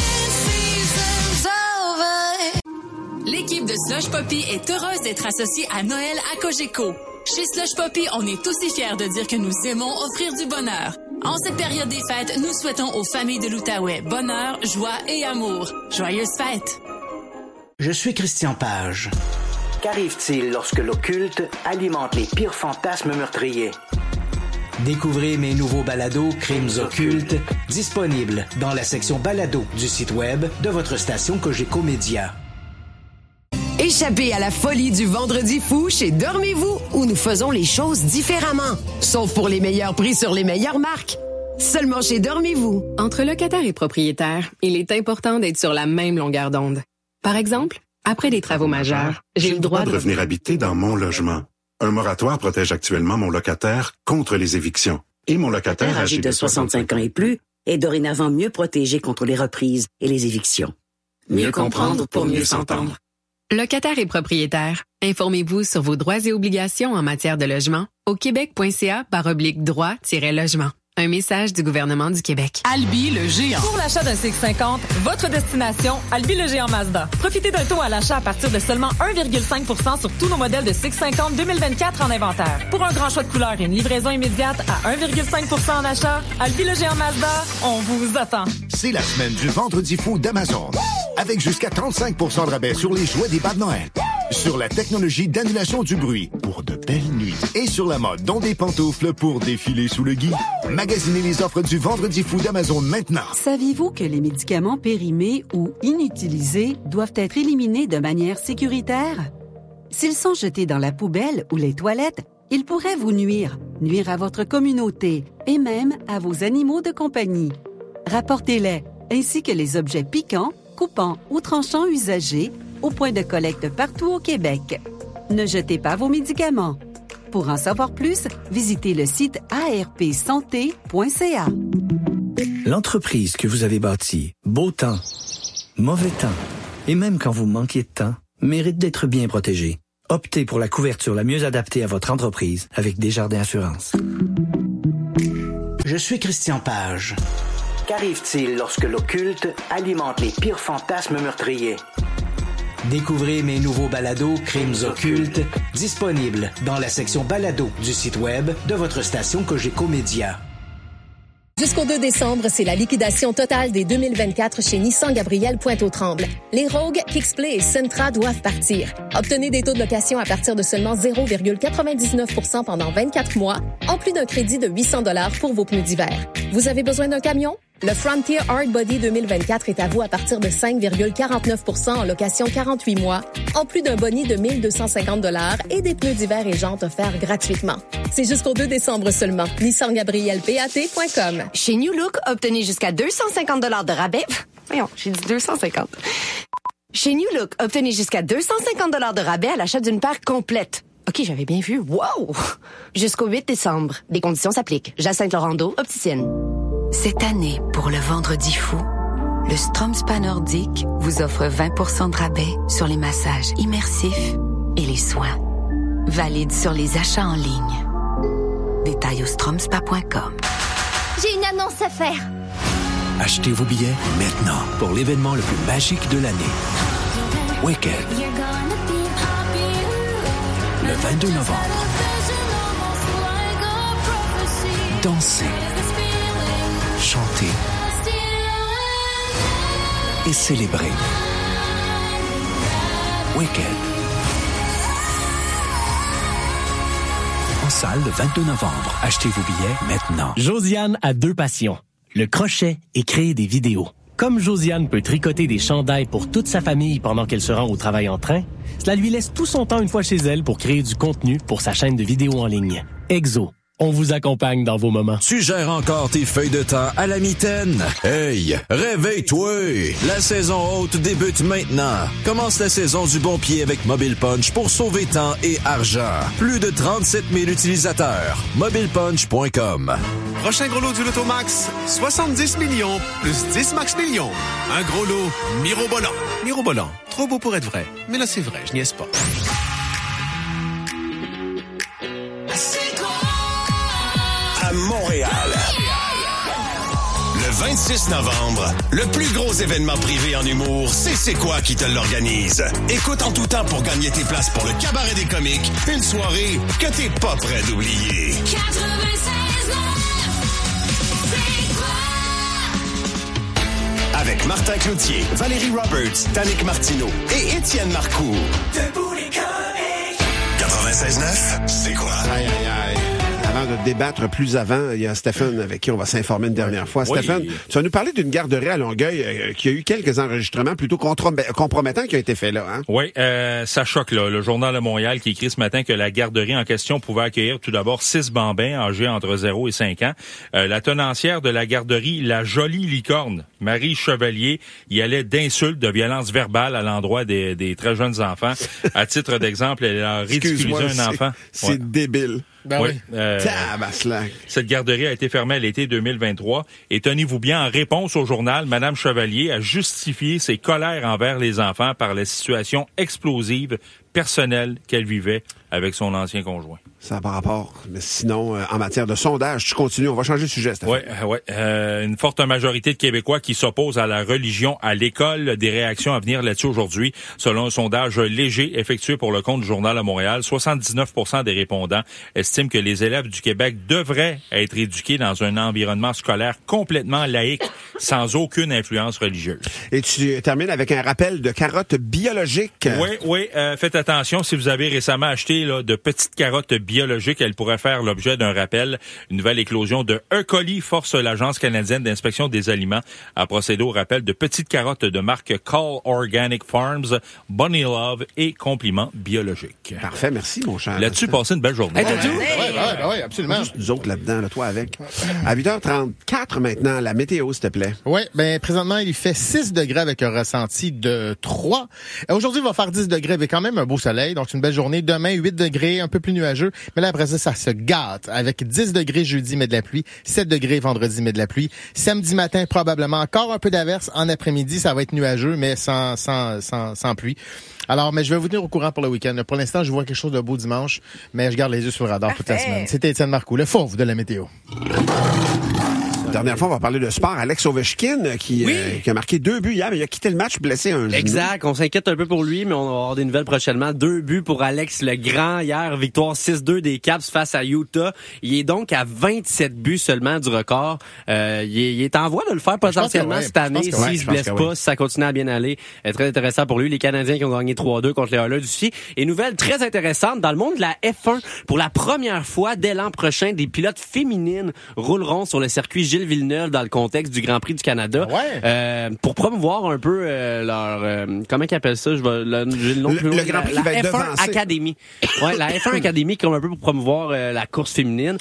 L'équipe de Slush Poppy est heureuse d'être associée à Noël à Cogeco. Chez Slush Poppy, on est aussi fiers de dire que nous aimons offrir du bonheur. En cette période des fêtes, nous souhaitons aux familles de l'Outaouais bonheur, joie et amour. Joyeuses fêtes! Je suis Christian Page. Qu'arrive-t-il lorsque l'occulte alimente les pires fantasmes meurtriers? Découvrez mes nouveaux balados Crimes occultes, disponibles dans la section balado du site web de votre station Cogeco Média. Échappez à la folie du Vendredi fou chez Dormez-vous, où nous faisons les choses différemment. Sauf pour les meilleurs prix sur les meilleures marques. Seulement chez Dormez-vous. Entre locataires et propriétaires, il est important d'être sur la même longueur d'onde. Par exemple, après des travaux majeurs, j'ai le droit de revenir habiter dans mon logement. Un moratoire protège actuellement mon locataire contre les évictions. Et mon locataire âgé de 65 ans et plus est dorénavant mieux protégé contre les reprises et les évictions. Mieux comprendre pour mieux s'entendre. Locataires et propriétaires, informez-vous sur vos droits et obligations en matière de logement au québec.ca/droit-logement. Un message du gouvernement du Québec. Albi le géant. Pour l'achat d'un CX-50, votre destination, Albi le géant Mazda. Profitez d'un taux à l'achat à partir de seulement 1,5% sur tous nos modèles de CX-50 2024 en inventaire. Pour un grand choix de couleurs et une livraison immédiate à 1,5% en achat, Albi le géant Mazda, on vous attend. C'est la semaine du Vendredi fou d'Amazon. Avec jusqu'à 35% de rabais sur les jouets des bas de Noël. Sur la technologie d'annulation du bruit pour de belles nuits. Et sur la mode, dont des pantoufles pour défiler sous le gui. Magasinez les offres du Vendredi fou d'Amazon maintenant. Saviez-vous que les médicaments périmés ou inutilisés doivent être éliminés de manière sécuritaire? S'ils sont jetés dans la poubelle ou les toilettes, ils pourraient vous nuire à votre communauté et même à vos animaux de compagnie. Rapportez-les, ainsi que les objets piquants, coupants ou tranchants usagés au point de collecte partout au Québec. Ne jetez pas vos médicaments. Pour en savoir plus, visitez le site arpsanté.ca. L'entreprise que vous avez bâtie, beau temps, mauvais temps, et même quand vous manquez de temps, mérite d'être bien protégée. Optez pour la couverture la mieux adaptée à votre entreprise avec Desjardins Assurance. Je suis Christian Page. Qu'arrive-t-il lorsque l'occulte alimente les pires fantasmes meurtriers? Découvrez mes nouveaux balados Crimes occultes, disponibles dans la section balado du site web de votre station Cogeco Média. Jusqu'au 2 décembre, c'est la liquidation totale des 2024 chez Nissan Gabriel Pointe-aux-Trembles. Les Rogue, Kixplay et Sentra doivent partir. Obtenez des taux de location à partir de seulement 0,99% pendant 24 mois, en plus d'un crédit de 800 $ pour vos pneus d'hiver. Vous avez besoin d'un camion? Le Frontier Hard Body 2024 est à vous à partir de 5,49% en location 48 mois, en plus d'un boni de 1 250 $ et des pneus d'hiver et jantes offerts gratuitement. C'est jusqu'au 2 décembre seulement. NissanGabrielPAT.com. Chez New Look, obtenez jusqu'à 250 $ de rabais. Voyons, j'ai dit 250. Chez New Look, obtenez jusqu'à 250 $ de rabais à l'achat d'une paire complète. OK, j'avais bien vu. Wow! Jusqu'au 8 décembre. Des conditions s'appliquent. Jacinthe-Laurando, opticienne. Cette année, pour le Vendredi fou, le Strom Spa Nordique vous offre 20% de rabais sur les massages immersifs et les soins. Valide sur les achats en ligne. Détails au stromspa.com. J'ai une annonce à faire. Achetez vos billets maintenant pour l'événement le plus magique de l'année. Wicked. Le 22 novembre. Dansez. Chanter et célébrer. Wicked. En salle le 22 novembre. Achetez vos billets maintenant. Josiane a 2 passions. Le crochet et créer des vidéos. Comme Josiane peut tricoter des chandails pour toute sa famille pendant qu'elle se rend au travail en train, cela lui laisse tout son temps une fois chez elle pour créer du contenu pour sa chaîne de vidéos en ligne. Exo. On vous accompagne dans vos moments. Tu gères encore tes feuilles de temps à la mitaine? Hey, réveille-toi! La saison haute débute maintenant. Commence la saison du bon pied avec Mobile Punch pour sauver temps et argent. Plus de 37 000 utilisateurs. MobilePunch.com. Prochain gros lot du Lotomax, 70 millions plus 10 max millions. Un gros lot mirobolant. Mirobolant, trop beau pour être vrai. Mais là, c'est vrai, je niaise pas. À Montréal. Le 26 novembre, le plus gros événement privé en humour, c'est quoi qui te l'organise. Écoute en tout temps pour gagner tes places pour le Cabaret des comiques, une soirée que t'es pas prêt d'oublier. 96.9, c'est quoi? Avec Martin Cloutier, Valérie Roberts, Tannick Martineau et Étienne Marcoux. Debout les comiques. 96.9, c'est quoi? Aïe, aïe, aïe. Avant de débattre plus avant, il y a Stéphane avec qui on va s'informer une dernière fois. Oui. Stéphane, tu vas nous parler d'une garderie à Longueuil qui a eu quelques enregistrements plutôt compromettants qui ont été faits là. Hein? Oui, ça choque là. Le Journal de Montréal qui écrit ce matin que la garderie en question pouvait accueillir tout d'abord 6 bambins âgés entre 0 et 5 ans. La tenancière de la garderie, la Jolie Licorne, Marie Chevalier, y allait d'insultes, de violences verbales à l'endroit des très jeunes enfants. À titre d'exemple, elle a ridiculisé un enfant. C'est débile. Ben oui. Cette garderie a été fermée à l'été 2023. Et tenez-vous bien, en réponse au journal, Mme Chevalier a justifié ses colères envers les enfants par la situation explosive personnelle qu'elle vivait avec son ancien conjoint. Ça n'a pas rapport. Mais sinon, en matière de sondage, tu continues. On va changer de sujet, Stéphane. Oui. Une forte majorité de Québécois qui s'opposent à la religion à l'école. Des réactions à venir là-dessus aujourd'hui. Selon un sondage léger effectué pour le compte du Journal à Montréal, 79% des répondants estiment que les élèves du Québec devraient être éduqués dans un environnement scolaire complètement laïque, sans aucune influence religieuse. Et tu termines avec un rappel de carottes biologiques. Oui. Faites attention, si vous avez récemment acheté de petites carottes biologiques, elles pourraient faire l'objet d'un rappel. Une nouvelle éclosion de E. coli force l'Agence canadienne d'inspection des aliments à procéder au rappel de petites carottes de marque Call Organic Farms, Bunny Love et Compliments biologiques. Parfait, merci mon cher. Là-dessus, passez une belle journée. Oui, absolument. Juste nous autres là-dedans, toi avec. À 8h34 maintenant, la météo, s'il te plaît. Oui, présentement, il fait 6 degrés avec un ressenti de 3. Aujourd'hui, il va faire 10 degrés avec quand même un beau soleil, donc c'est une belle journée. Demain, 8 degrés, un peu plus nuageux. Mais là, après ça se gâte avec 10 degrés jeudi, mais de la pluie. 7 degrés vendredi, mais de la pluie. Samedi matin, probablement encore un peu d'averse. En après-midi, ça va être nuageux, mais sans pluie. Alors, mais je vais vous tenir au courant pour le week-end. Pour l'instant, je vois quelque chose de beau dimanche, mais je garde les yeux sur le radar toute la semaine. C'était Étienne Marcoux, le fauve de la météo. La dernière fois, on va parler de sport. Alex Ovechkin, qui a marqué 2 buts hier, mais il a quitté le match blessé un genou. Exact. On s'inquiète un peu pour lui, mais on va avoir des nouvelles prochainement. 2 buts pour Alex le Grand hier. Victoire 6-2 des Caps face à Utah. Il est donc à 27 buts seulement du record. Il est en voie de le faire potentiellement cette année s'il se blesse pas, si ça continue à bien aller. Très intéressant pour lui. Les Canadiens qui ont gagné 3-2 contre les Oilers aussi. Et nouvelle très intéressante dans le monde de la F1. Pour la première fois, dès l'an prochain, des pilotes féminines rouleront sur le circuit Gilles Villeneuve dans le contexte du Grand Prix du Canada. Pour promouvoir un peu leur... comment ils appellent ça? J'ai le nom plus le Grand Prix qui va être F1 devancé. Academy. La F1 Academy comme un peu pour promouvoir la course féminine.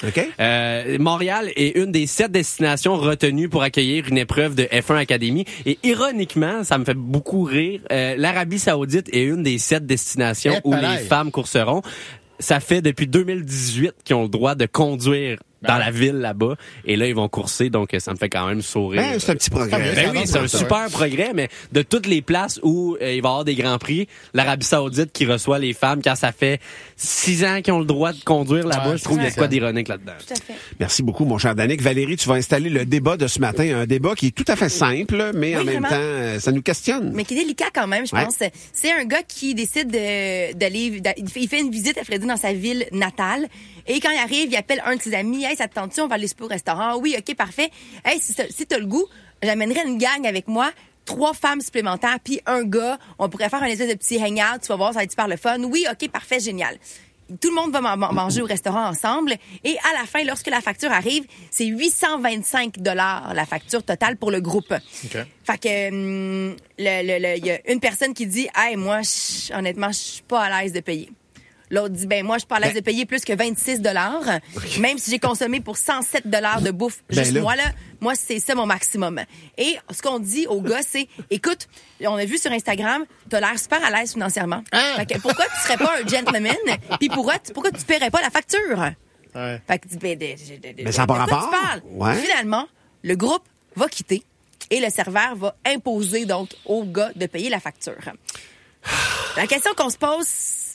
Montréal est une des 7 destinations retenues pour accueillir une épreuve de F1 Academy. Et ironiquement, ça me fait beaucoup rire, l'Arabie Saoudite est une des 7 destinations où les femmes courseront. Ça fait depuis 2018 qu'ils ont le droit de conduire dans la ville là-bas. Et là, ils vont courser, donc ça me fait quand même sourire. C'est un petit progrès. Oui, c'est un super progrès, mais de toutes les places où il va y avoir des grands prix, l'Arabie Saoudite qui reçoit les femmes quand ça fait 6 ans qu'ils ont le droit de conduire là-bas, je trouve qu'il y a quoi d'ironique là-dedans. Tout à fait. Merci beaucoup, mon cher Danick. Valérie, tu vas installer le débat de ce matin, un débat qui est tout à fait simple, mais en même temps, ça nous questionne. Mais qui est délicat quand même, je pense. C'est un gars qui décide d'aller... Il fait une visite à Freddy dans sa ville natale. Et quand il arrive, il appelle un de ses amis. « Hey, ça te tente-tu? On va aller souper au restaurant. »« Oui, OK, parfait. Hey, si t'as le goût, j'amènerais une gang avec moi. 3 femmes supplémentaires, puis un gars. On pourrait faire un espèce de petit hangout. Tu vas voir, ça va être super le fun. Oui, OK, parfait, génial. » Tout le monde va manger au restaurant ensemble. Et à la fin, lorsque la facture arrive, c'est 825 $ la facture totale pour le groupe. Okay. Fait que il y a une personne qui dit « Hey, moi, honnêtement, je suis pas à l'aise de payer. » L'autre dit, moi, je suis pas à l'aise de payer plus que 26 $, même si j'ai consommé pour 107 $ de bouffe. Moi, c'est ça mon maximum. Et ce qu'on dit au gars, c'est, écoute, on a vu sur Instagram, t'as l'air super à l'aise financièrement. Fait que pourquoi tu serais pas un gentleman? Puis pourquoi tu paierais pas la facture? Fait que mais ça n'a pas rapport. Finalement, le groupe va quitter et le serveur va imposer donc au gars de payer la facture. La question qu'on se pose,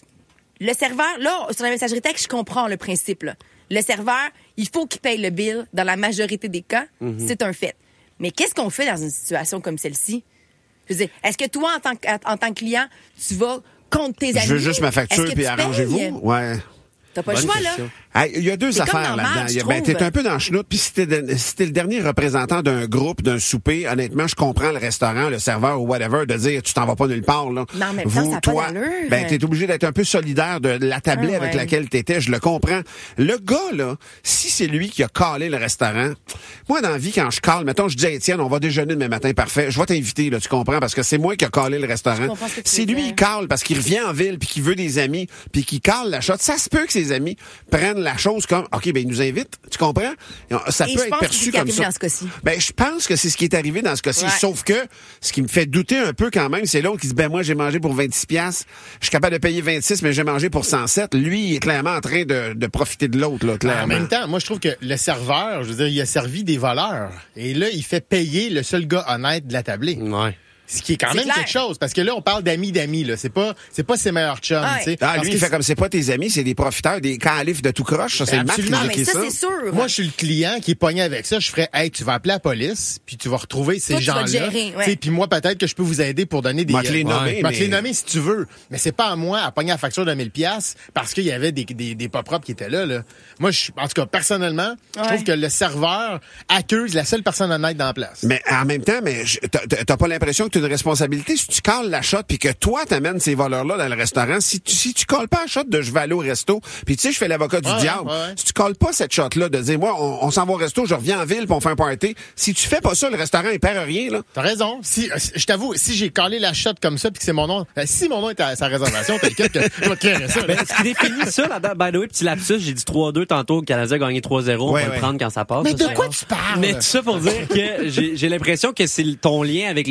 le serveur, là, sur la messagerie texte, je comprends le principe, là. Le serveur, il faut qu'il paye le bill dans la majorité des cas. C'est un fait. Mais qu'est-ce qu'on fait dans une situation comme celle-ci? Je veux dire, est-ce que toi, en tant que client, tu vas contre tes amis? Je veux juste ma facture puis arrangez-vous. Ouais. T'as pas le choix, là. Il y a 2 affaires là-dedans. T'es un peu dans le chenoute, puis si t'es le dernier représentant d'un groupe, d'un souper, honnêtement, je comprends le restaurant, le serveur ou whatever, de dire tu t'en vas pas nulle part, là. Mais en même temps, ça n'a pas d'allure. T'es obligé d'être un peu solidaire de la tablée avec laquelle t'étais, je le comprends. Le gars, là, si c'est lui qui a calé le restaurant, moi, dans la vie, quand je cale, mettons, je dis à Étienne, on va déjeuner demain matin, parfait, je vais t'inviter, là, tu comprends, parce que c'est moi qui a calé le restaurant. Si lui, il cale parce qu'il revient en ville puis qu'il veut des amis puis qu'il cale la shot, ça se peut que ses amis prennent la chose comme OK, ben il nous invite, tu comprends? Ça peut être perçu comme ça. Dans ce cas-ci. Ben je pense que c'est ce qui est arrivé dans ce cas-ci, sauf que ce qui me fait douter un peu quand même, c'est l'autre qui dit moi j'ai mangé pour 26 $, je suis capable de payer 26 mais j'ai mangé pour 107. Lui, il est clairement en train de profiter de l'autre là, clairement. En même temps, moi je trouve que le serveur, je veux dire, il a servi des voleurs et là, il fait payer le seul gars honnête de la tablée. Ouais. Ce qui est quand même quelque chose, parce que là, on parle d'amis, là. C'est pas ses meilleurs chums, tu sais. Lui, il fait comme c'est pas tes amis, c'est des profiteurs, des califs de tout croche. Ça, c'est le Marc qui a écrit ça. C'est sûr. Moi, je suis le client qui est pogné avec ça. Je ferais, tu vas appeler la police, puis tu vas retrouver ces gens-là. Puis moi, peut-être que je peux vous aider pour donner des... Moi, te les nommer si tu veux. Mais c'est pas à moi à pogner la facture de 1000 $ parce qu'il y avait des pas propres qui étaient là. Moi, en tout cas, personnellement, je trouve que le serveur accuse la seule personne honnête dans la place. Mais en même temps, t'as pas l'impression que tu as une responsabilité si tu cales la shot puis que toi t'amènes ces voleurs-là dans le restaurant, si tu cales pas la shot de je vais aller au resto, puis tu sais, je fais l'avocat du diable, si tu cales pas cette shot-là de dire, moi, on s'en va au resto, je reviens en ville puis on fait un party, si tu fais pas ça, le restaurant, il perd rien, là. T'as raison. Je t'avoue, si j'ai calé la shot comme ça puis que c'est mon nom, si mon nom est à sa réservation, t'inquiète que je vais te clairer ça. Ce qui définit ça, là-dedans, by the way, petit lapsus, j'ai dit 3-2 tantôt, le Canadien a gagné 3-0, on va le prendre quand ça passe. Mais de quoi tu parles? Mais tout ça pour dire que j'ai l'impression que c'est ton lien avec les amis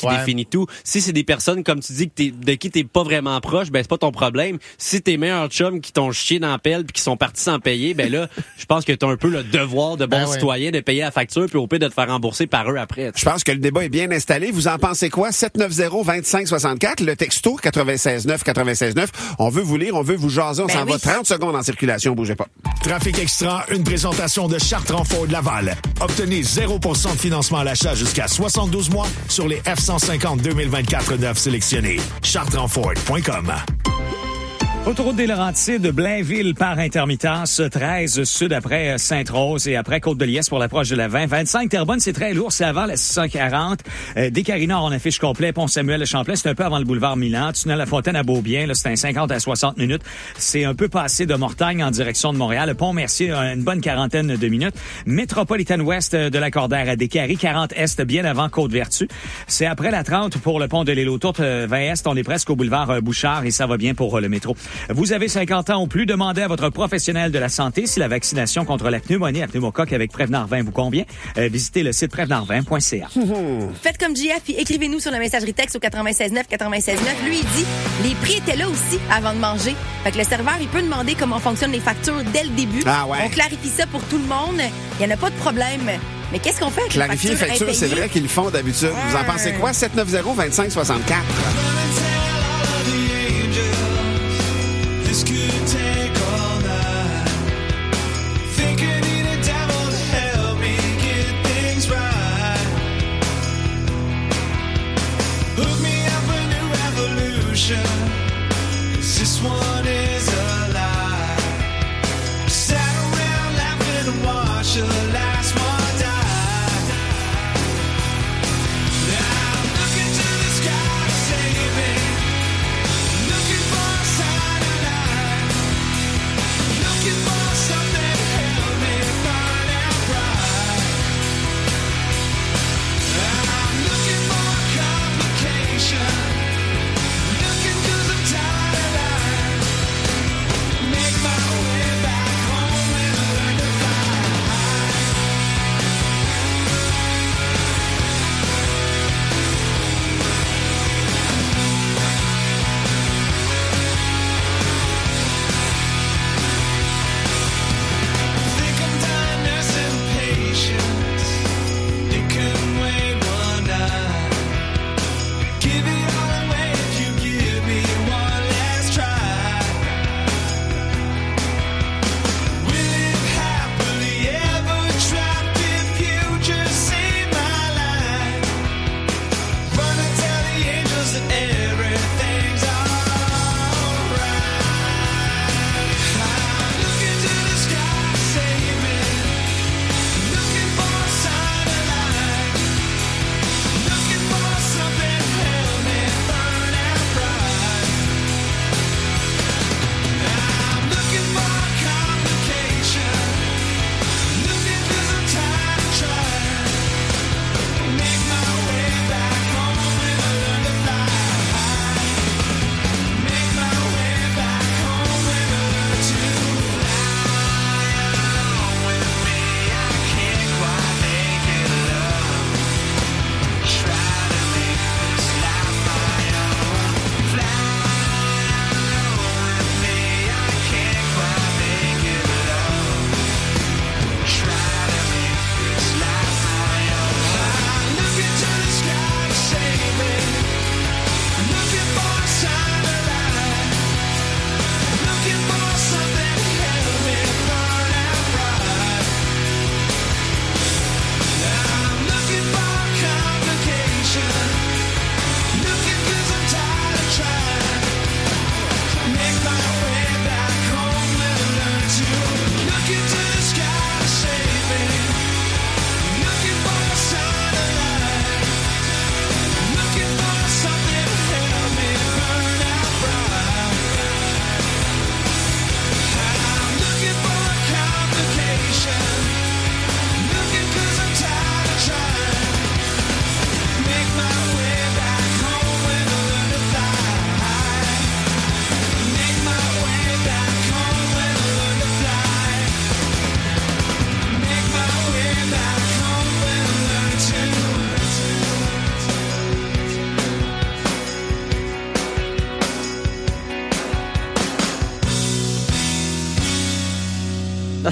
qui définit tout. Si c'est des personnes, comme tu dis, de qui t'es pas vraiment proche, ben c'est pas ton problème. Si tes meilleurs chums qui t'ont chié dans la pelle puis qui sont partis sans payer, ben là, je pense que t'as un peu le devoir de bon citoyen de payer la facture puis au pire de te faire rembourser par eux après. Je pense que le débat est bien installé. Vous en pensez quoi? 790-2564, le texto 96.9. On veut vous lire, on veut vous jaser. On s'en va 30 secondes en circulation. Bougez pas. Trafic Extra, une présentation de Chartrand Ford Laval. Obtenez 0% de financement à l'achat jusqu'à 72 mois sur les F-150 2024 neufs sélectionnés. chartrandford.com. Autoroute des Laurentides, Blainville par intermittence, 13 sud après Sainte-Rose et après Côte-de-Liesse pour l'approche de la 20. 25 Terrebonne, c'est très lourd, c'est avant la 640. Des Carinards, on affiche complet. Pont-Samuel à Champlain, c'est un peu avant le boulevard Milan. Tunnel La Fontaine à Beaubien, là, c'est un 50 à 60 minutes. C'est un peu passé de Mortagne en direction de Montréal. Le Pont-Mercier, une bonne quarantaine de minutes. Métropolitaine Ouest de la Cordère à Descaries, 40 Est, bien avant Côte-Vertu. C'est après la 30 pour le pont de l'île aux Tourtes, 20 Est, on est presque au boulevard Bouchard et ça va bien pour le métro. Vous avez 50 ans ou plus, demandez à votre professionnel de la santé si la vaccination contre la pneumonie à pneumocoque avec Prévenant 20 vous convient. Visitez le site prévenant20.ca. Faites comme JF puis écrivez-nous sur la messagerie texte au 96.9. Lui, il dit, les prix étaient là aussi avant de manger. Fait que le serveur, il peut demander comment fonctionnent les factures dès le début. Ah ouais. On clarifie ça pour tout le monde. Il n'y en a pas de problème. Mais qu'est-ce qu'on fait avec clarifier les factures, c'est vrai qu'ils le font d'habitude. Vous en pensez quoi? 790-2564. This could take all night. Think I need a devil to help me get things right. Hook me up a new revolution, 'cause this one is a lie. Sat around laughing and watched the last one die. Now I'm looking to the sky to save me. Looking for a sign of life. Looking for something to help me find out right. I'm looking for a complication. Looking 'cause I'm tired of life. Make my way back home and learn to fly high.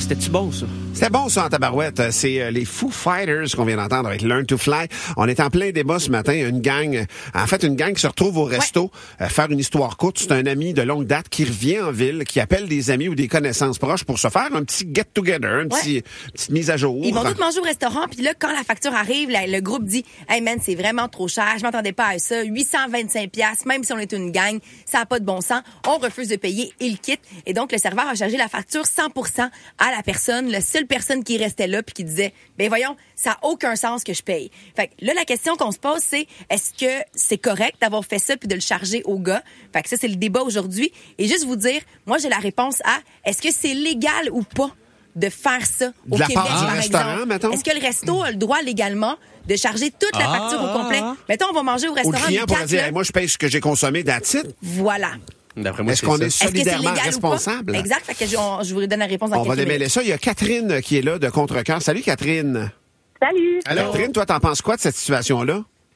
c'était-tu bon, ça? C'était bon, ça, en tabarouette. C'est les Foo Fighters qu'on vient d'entendre avec Learn to Fly. On est en plein débat ce matin. Une gang qui se retrouve au resto, faire une histoire courte. C'est un ami de longue date qui revient en ville, qui appelle des amis ou des connaissances proches pour se faire un petit get-together, petite mise à jour. Ils vont tous manger au restaurant, puis là, quand la facture arrive, le groupe dit « Hey man, c'est vraiment trop cher, je m'attendais pas à ça, 825$, même si on est une gang, ça n'a pas de bon sens, on refuse de payer, il quitte. » Et donc, le serveur a chargé la facture 100% à la personne, la seule personne qui restait là, puis qui disait « Ben voyons, ça n'a aucun sens que je paye. » Fait que là, la question qu'on se pose, c'est est-ce que c'est correct d'avoir fait ça puis de le charger au gars? Fait que ça, c'est le débat aujourd'hui. Et juste vous dire, moi, j'ai la réponse à est-ce que c'est légal ou pas de faire ça au Québec, par exemple? Mettons? Est-ce que le resto a le droit légalement de charger toute la facture au complet? Mettons, on va manger au restaurant. Ou le client pourrait dire, hey, moi, je paye ce que j'ai consommé, that's it. Voilà. D'après moi, est-ce qu'on est Est-ce que solidairement c'est légal responsable? Ou pas? Exact. Fait que je vous donne la réponse dans On va démêler ça. Il y a Catherine qui est là de Contrecœur. Salut, Catherine. Salut. Alors, Catherine, toi, t'en penses quoi de cette situation-là?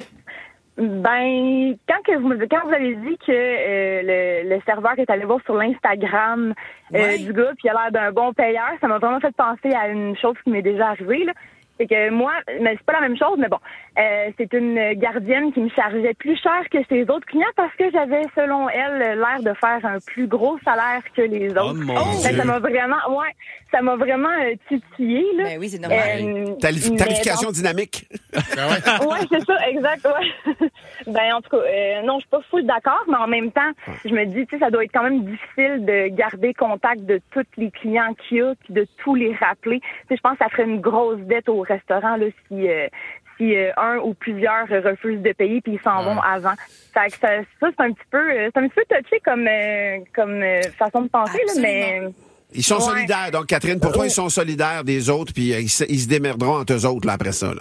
Ben, quand vous avez dit que le serveur est allé voir sur l'Instagram du gars, puis il a l'air d'un bon payeur, ça m'a vraiment fait penser à une chose qui m'est déjà arrivée, là. C'est que moi, mais c'est pas la même chose, mais bon, c'est une gardienne qui me chargeait plus cher que ses autres clients parce que j'avais, selon elle, l'air de faire un plus gros salaire que les autres. Oh mon Dieu. Ça m'a vraiment titillé, là. Ben oui, c'est normal. Tarification dynamique. Ouais, c'est ça, exact, ouais. Ben, en tout cas, non, je suis pas full d'accord, mais en même temps, je me dis, tu sais, ça doit être quand même difficile de garder contact de tous les clients qu'il y a, puis de tous les rappeler. Tu sais, je pense que ça ferait une grosse dette au restaurant, là, si un ou plusieurs refusent de payer puis ils s'en vont avant. Fait que ça c'est un petit peu touché comme façon de penser, là, mais ils sont solidaires. Donc, Catherine, pour toi, ils sont solidaires des autres, puis ils se démerderont entre eux autres là, après ça, là.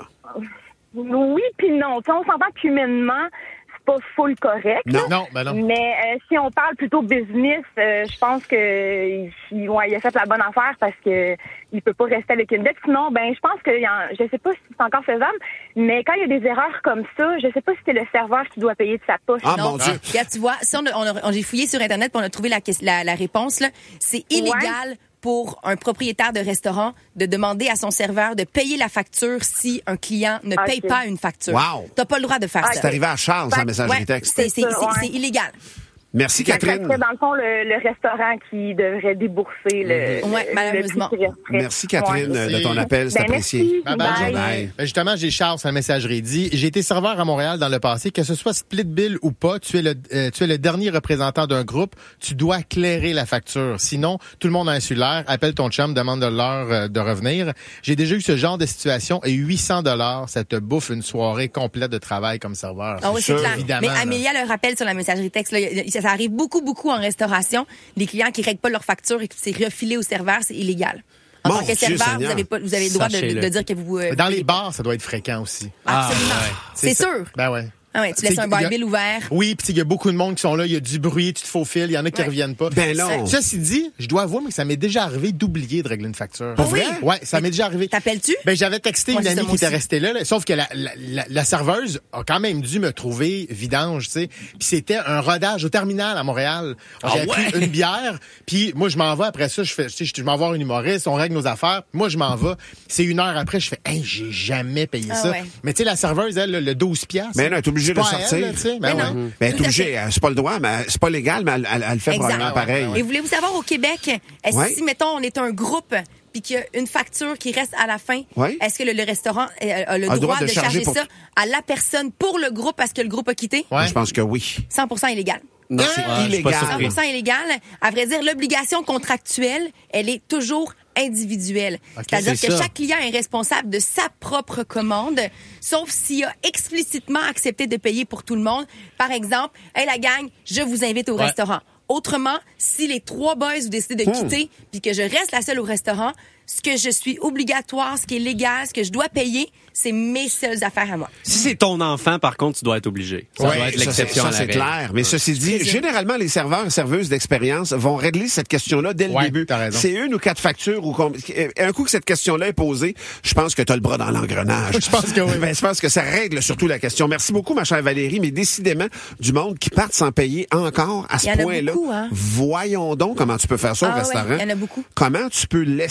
Oui, puis non. T'sais, on s'entend qu'humainement, c'est pas full correct. Non. Mais si on parle plutôt business, je pense que il a fait la bonne affaire parce que il peut pas rester avec une dette. Sinon, ben je pense que je sais pas si c'est encore faisable, mais quand il y a des erreurs comme ça, je sais pas si c'est le serveur qui doit payer de sa poche. Ah, mon Dieu. Regarde, tu vois, ça, j'ai fouillé sur Internet puis on a trouvé la réponse, là. C'est illégal pour un propriétaire de restaurant de demander à son serveur de payer la facture si un client ne paye pas une facture. Wow. T'as pas le droit de faire ça. C'est arrivé à Charles, sa messagerie texte. C'est illégal. Merci, Catherine. C'est dans le fond le restaurant qui devrait débourser le malheureusement. Le prix qui resterait. Merci, Catherine, de ton appel. C'est apprécié. Bye. Ben justement, j'ai Charles, sa messagerie dit, j'ai été serveur à Montréal dans le passé, que ce soit split bill ou pas, tu es le dernier représentant d'un groupe, tu dois clairer la facture. Sinon, tout le monde insulaire, appelle ton chum, demande de l'heure de revenir. J'ai déjà eu ce genre de situation et $800, ça te bouffe une soirée complète de travail comme serveur. Ah oui, c'est clair. Évidemment, mais Amélia le rappelle sur la messagerie texte, là, ça arrive beaucoup en restauration. Les clients qui règlent pas leur facture et que c'est refilé au serveur, c'est illégal. En tant que serveur, vous avez le droit de dire que vous... dans les bars, ça doit être fréquent aussi. Absolument. C'est sûr. Ben ouais. Ah ouais, tu laisses un bar bill ouvert. Oui, puis il y a beaucoup de monde qui sont là, il y a du bruit, tu te faufiles, il y en a qui reviennent pas. Ben non. Ceci dit, je dois avouer mais ça m'est déjà arrivé d'oublier de régler une facture. Pour vrai? Ouais, ça m'est déjà arrivé. T'appelles-tu? Ben j'avais texté une amie qui était restée là, sauf que la serveuse a quand même dû me trouver vidange, tu sais. Puis c'était un rodage au terminal à Montréal. J'avais pris une bière, puis moi je m'en vais après ça, je m'en vais voir un humoriste, on règle nos affaires. Moi je m'en vais. C'est 1 heure après, je fais hey, j'ai jamais payé ça. Ouais. Mais tu sais la serveuse elle le 12$. Mais non, elle est obligée de sortir. Ben non. Mais elle est obligée, c'est pas le droit, mais c'est pas légal, mais elle le fait probablement pareil. Et voulez-vous savoir au Québec, si mettons on est un groupe puis qu'il y a une facture qui reste à la fin, est-ce que le restaurant a le droit de charger ça à la personne pour le groupe parce que le groupe a quitté? Je pense que oui. 100% illégal. Non, c'est illégal. 100% illégal. À vrai dire, l'obligation contractuelle, elle est toujours individuelle. C'est-à-dire que chaque client est responsable de sa propre commande, sauf s'il a explicitement accepté de payer pour tout le monde. Par exemple, hey la gang, je vous invite au restaurant. Autrement, si les 3 boys vous décidez de quitter puis que je reste la seule au restaurant, ce que je suis obligatoire, ce qui est légal, ce que je dois payer, c'est mes seules affaires à moi. Si c'est ton enfant, par contre, tu dois être obligé. Ça doit être l'exception à la règle. C'est clair. Mais ceci dit, généralement, les serveurs et serveuses d'expérience vont régler cette question-là dès le début. C'est 1 ou 4 factures. Un coup que cette question-là est posée, je pense que tu as le bras dans l'engrenage. Je pense que oui. Je pense que ça règle surtout la question. Merci beaucoup, ma chère Valérie, mais décidément, du monde qui part sans payer encore à ce point-là. Beaucoup, hein? Voyons donc comment tu peux faire ça au restaurant. Il y en a beaucoup. Comment tu peux laisser aller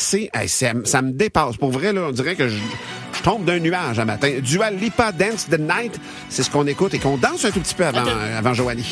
Hey, ça me dépasse. Pour vrai, là, on dirait que je tombe d'un nuage un matin. Dua Lipa, Dance the Night, c'est ce qu'on écoute et qu'on danse un tout petit peu avant Joanie.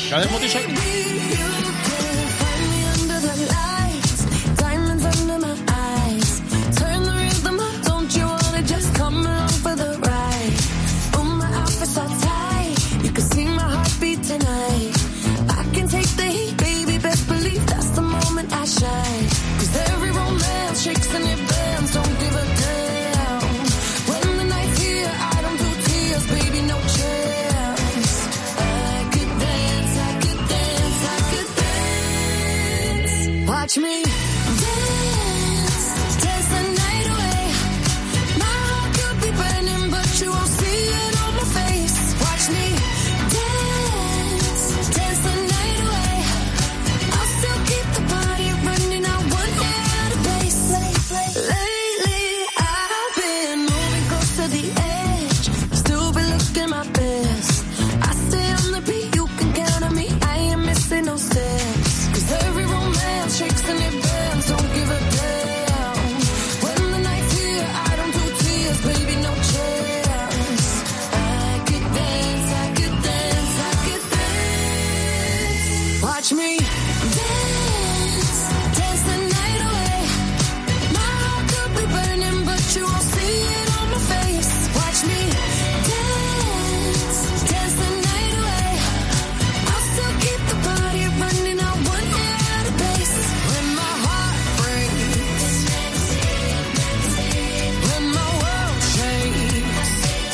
Watch me dance, dance the night away. My heart could be burning, but you won't see it on my face. Watch me dance, dance the night away. I'll still keep the party running. I won't get out of place. Lately, I've been moving close to the edge. Still been looking my best. I stay on the beat, you can count on me. I ain't missing no steps. 'Cause every romance shakes and it bends, don't give a damn. When the night's here, I don't do tears, baby, no chance. I could dance, I could dance, I could dance. Watch me dance, dance the night away. My heart could be burning, but you won't see it on my face. Watch me dance, dance the night away. I'll still keep the party running, I won't get out of place. When my heart breaks, when my world shakes,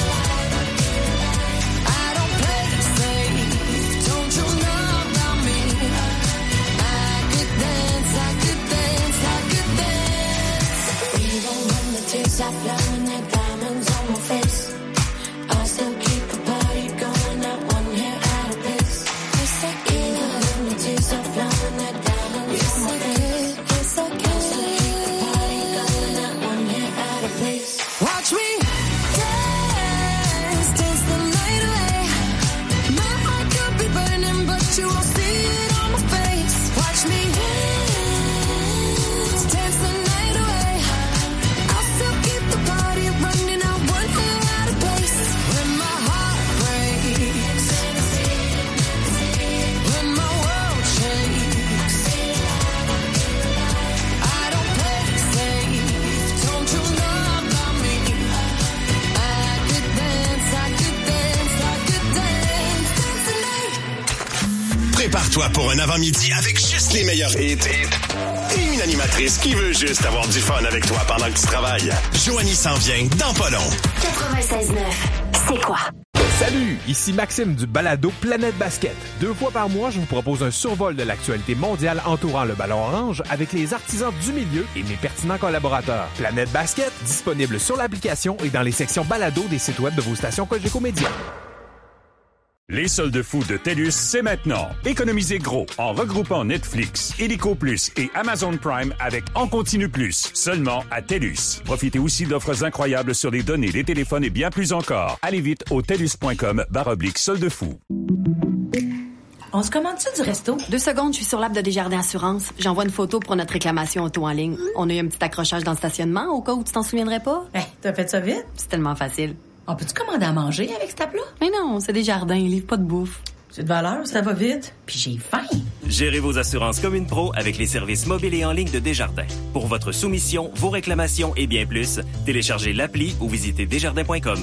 I don't play safe, don't you know about me? I could dance, I could dance, I could dance. Even when the tears are flowing, they're diamonds on my face, I still keep the party going, not one hair out of place. Yes, I can. Even when the tears are flowing, they're diamonds on my face. Yes, I can. I still keep the party going, not one hair out of place. Watch me dance, dance the night away. My heart could be burning, but you won't see it on my face. Watch me dance, dance the night away. I'll still keep the party running, I won't get out of place. When my heart breaks, when my world shakes, I don't play safe, don't you know about me? I could dance, I could dance, I could dance, dance the night. Prépare-toi pour un avant-midi avec juste les meilleurs hits et une animatrice qui veut juste avoir du fun avec toi pendant que tu travailles. Joanie s'en vient dans pas long. 96.9, c'est quoi? Salut, ici Maxime du balado Planète Basket. 2 fois par mois, je vous propose un survol de l'actualité mondiale entourant le ballon orange avec les artisans du milieu et mes pertinents collaborateurs. Planète Basket, disponible sur l'application et dans les sections balado des sites web de vos stations Cogeco Média. Les soldes fous de TELUS, c'est maintenant. Économisez gros en regroupant Netflix, Illico Plus et Amazon Prime avec En Continu Plus, seulement à TELUS. Profitez aussi d'offres incroyables sur les données, les téléphones et bien plus encore. Allez vite au TELUS.com/soldes fous. On se commande-tu du resto? 2 secondes, je suis sur l'app de Desjardins Assurance. J'envoie une photo pour notre réclamation auto en ligne. On a eu un petit accrochage dans le stationnement, au cas où tu t'en souviendrais pas. T'as fait ça vite? C'est tellement facile. On peut-tu commander à manger avec cette app-là? Mais non, c'est Desjardins, ils livrent pas de bouffe. C'est de valeur, ça va vite. Puis j'ai faim. Gérez vos assurances comme une pro avec les services mobiles et en ligne de Desjardins. Pour votre soumission, vos réclamations et bien plus, téléchargez l'appli ou visitez desjardins.com.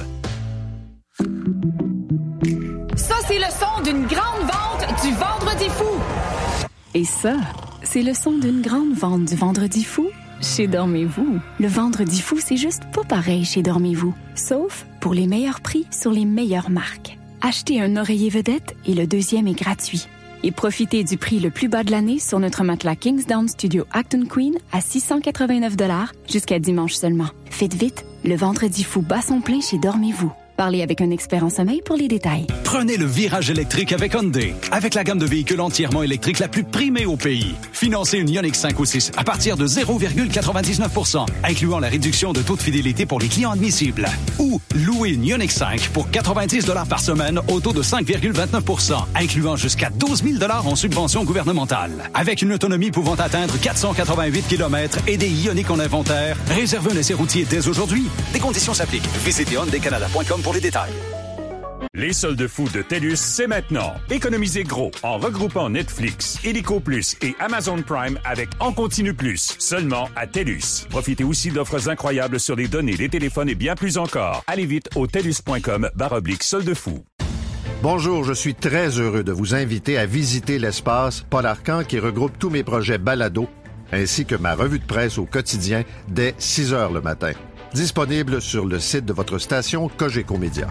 Ça, c'est le son d'une grande vente du Vendredi fou. Et ça, c'est le son d'une grande vente du Vendredi fou chez Dormez-vous. Le Vendredi fou, c'est juste pas pareil chez Dormez-vous. Sauf pour les meilleurs prix sur les meilleures marques. Achetez un oreiller vedette et le deuxième est gratuit. Et profitez du prix le plus bas de l'année sur notre matelas Kingsdown Studio Acton Queen à 689 $ jusqu'à dimanche seulement. Faites vite, le Vendredi fou bat son plein chez Dormez-vous. Parlez avec un expert en sommeil pour les détails. Prenez le virage électrique avec Hyundai. Avec la gamme de véhicules entièrement électriques la plus primée au pays. Financez une Ioniq 5 ou 6 à partir de 0,99%, incluant la réduction de taux de fidélité pour les clients admissibles. Ou louez une Ioniq 5 pour 90 $ par semaine au taux de 5,29%, incluant jusqu'à 12 000 $ en subvention gouvernementale. Avec une autonomie pouvant atteindre 488 km et des Ioniq en inventaire, réservez un essai routier dès aujourd'hui. Des conditions s'appliquent. Visitez hyundaicanada.com pour les détails. Les soldes fous de TELUS, c'est maintenant. Économisez gros en regroupant Netflix, Illico Plus et Amazon Prime avec En Continu Plus, seulement à TELUS. Profitez aussi d'offres incroyables sur les données, les téléphones et bien plus encore. Allez vite au TELUS.com/soldes fous. Bonjour, je suis très heureux de vous inviter à visiter l'espace Paul Arcand qui regroupe tous mes projets balado, ainsi que ma revue de presse au quotidien dès 6 heures le matin. Disponible sur le site de votre station Cogeco Média.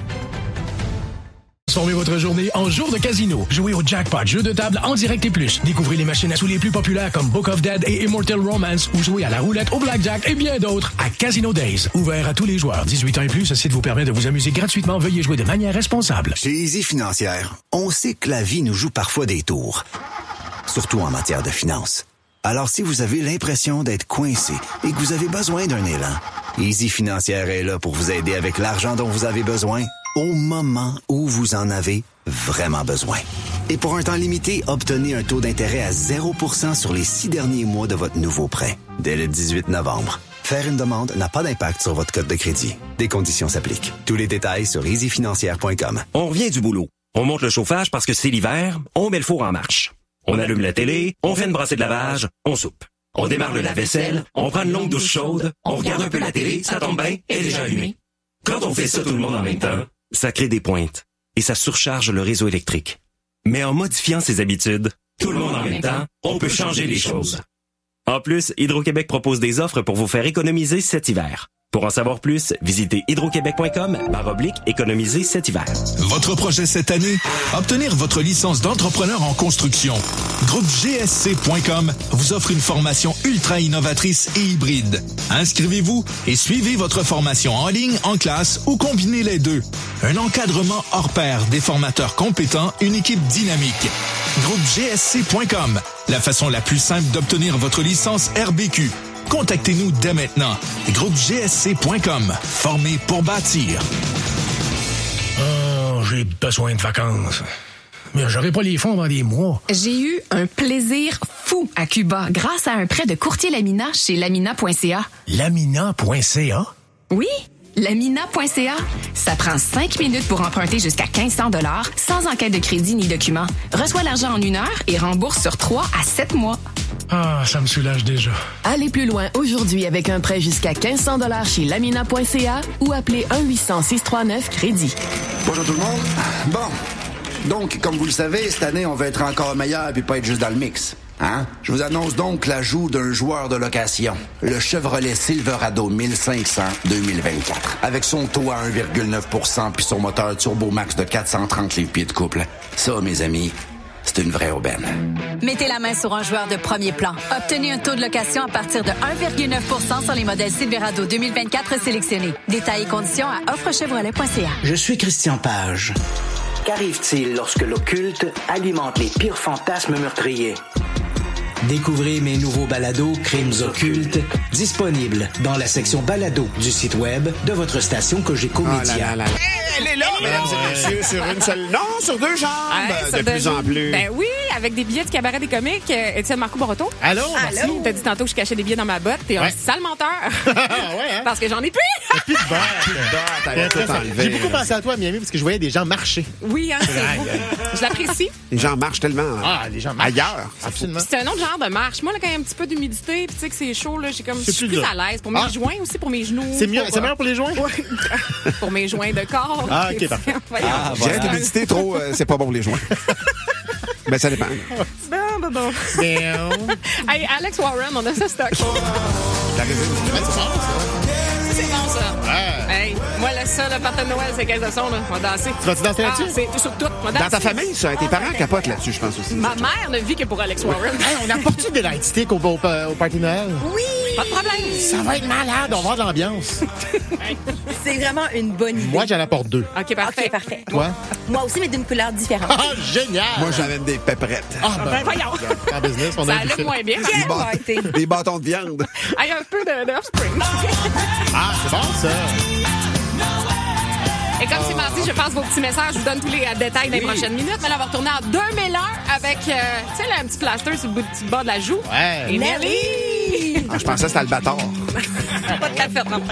Transformez votre journée en jour de casino. Jouez au Jackpot, jeu de table en direct et plus. Découvrez les machines à sous les plus populaires comme Book of Dead et Immortal Romance ou jouez à la roulette, au blackjack et bien d'autres à Casino Days. Ouvert à tous les joueurs. 18 ans et plus, ce site vous permet de vous amuser gratuitement. Veuillez jouer de manière responsable. Chez Easy Financière, on sait que la vie nous joue parfois des tours. Surtout en matière de finances. Alors si vous avez l'impression d'être coincé et que vous avez besoin d'un élan, Easy Financière est là pour vous aider avec l'argent dont vous avez besoin au moment où vous en avez vraiment besoin. Et pour un temps limité, obtenez un taux d'intérêt à 0% sur les 6 derniers mois de votre nouveau prêt, dès le 18 novembre. Faire une demande n'a pas d'impact sur votre code de crédit. Des conditions s'appliquent. Tous les détails sur easyfinancière.com. On revient du boulot. On monte le chauffage parce que c'est l'hiver, on met le four en marche. On allume la télé, on fait une brassée de lavage, on soupe. On démarre le lave-vaisselle, on prend une longue douche chaude, on regarde un peu la télé, ça tombe bien, elle est déjà allumée. Quand on fait ça tout le monde en même temps, ça crée des pointes et ça surcharge le réseau électrique. Mais en modifiant ses habitudes, tout le monde en même temps, on peut changer les choses. En plus, Hydro-Québec propose des offres pour vous faire économiser cet hiver. Pour en savoir plus, visitez hydroquebec.com/économiser cet hiver. Votre projet cette année? Obtenir votre licence d'entrepreneur en construction. Groupe GSC.com vous offre une formation ultra innovatrice et hybride. Inscrivez-vous et suivez votre formation en ligne, en classe ou combinez les deux. Un encadrement hors pair, des formateurs compétents, une équipe dynamique. Groupe GSC.com, la façon la plus simple d'obtenir votre licence RBQ. Contactez-nous dès maintenant. Groupe GSC.com. Formé pour bâtir. Oh, j'ai besoin de vacances. Mais j'aurai pas les fonds dans des mois. J'ai eu un plaisir fou à Cuba grâce à un prêt de courtier Lamina chez Lamina.ca. Lamina.ca? Oui, Lamina.ca. Ça prend 5 minutes pour emprunter jusqu'à 1500 $ sans enquête de crédit ni document. Reçois l'argent en 1 heure et rembourse sur 3 à 7 mois. Ah, ça me soulage déjà. Allez plus loin aujourd'hui avec un prêt jusqu'à 1500 $ chez Lamina.ca ou appelez 1-800-639-crédit. Bonjour tout le monde. Bon, donc, comme vous le savez, cette année, on va être encore meilleur puis pas être juste dans le mix. Hein? Je vous annonce donc l'ajout d'un joueur de location, le Chevrolet Silverado 1500 2024. Avec son taux à 1,9% puis son moteur Turbo Max de 430 livres-pieds de couple. Ça, mes amis, c'est une vraie aubaine. Mettez la main sur un joueur de premier plan. Obtenez un taux de location à partir de 1,9% sur les modèles Silverado 2024 sélectionnés. Détails et conditions à offrechevrolet.ca. Je suis Christian Page. Qu'arrive-t-il lorsque l'occulte alimente les pires fantasmes meurtriers? Découvrez mes nouveaux balados Crimes occultes, disponibles dans la section balado du site web de votre station Cogeco Média. Elle est là, mesdames et messieurs, sur une seule... Non, sur 2 jambes, de plus en plus. Ben oui, avec des billets du cabaret des comiques, Étienne Marco Boroto. Allô, merci. T'as dit tantôt que je cachais des billets dans ma botte. T'es un sale menteur. Ouais, hein? Parce que j'en ai plus. Plus de botte. J'ai beaucoup pensé à toi, Miami, parce que je voyais des gens marcher. Oui, hein, c'est beau. Je l'apprécie. Les gens marchent tellement les gens marchent. ailleurs. Absolument. C'est un autre genre de marche. Moi, là, quand il y a un petit peu d'humidité, puis tu sais que c'est chaud, là, je suis plus à l'aise. Pour mes joints aussi, pour mes genoux. C'est mieux, c'est meilleur pour les joints? Ouais. Pour mes joints de corps. Ah, OK, parfait. J'ai l'humidité trop, c'est pas bon pour les joints. Ben, ça dépend. Bon. Hey, Alex Warren, on a ça stock. C'est bon, ça. Hey, moi, là, ça, le party de Noël, c'est 15 de son, là. On va danser. Tu vas-tu danser là-dessus? C'est tout sur tout. Dans ta famille, ça. Tes parents capotent là-dessus, je pense aussi. Ma mère ne vit que pour Alex Warren. Hey, on apporte-tu des light sticks au party de Noël? Oui! Pas de problème. Ça va être malade, on va voir de l'ambiance. C'est vraiment une bonne idée. Moi, j'en apporte 2. OK, parfait. OK, parfait. Toi? Moi aussi, mais d'une couleur différente. Ah, génial! Moi, j'amène des péperettes. Ah, Ben voyons. En business, on Ça a allait moins bien. Des bâtons de viande. Hey, un peu de Offspring. Ah, c'est bon, ça. Et comme c'est mardi, je passe vos petits messages. Je vous donne tous les détails dans les prochaines minutes. Mais là, on va retourner en 2001 avec, tu sais, là, un petit plaster sur le bas de la joue. Ouais. Et Nelly! Ah, je pensais que c'était le bâtard. Pas de la fête, non.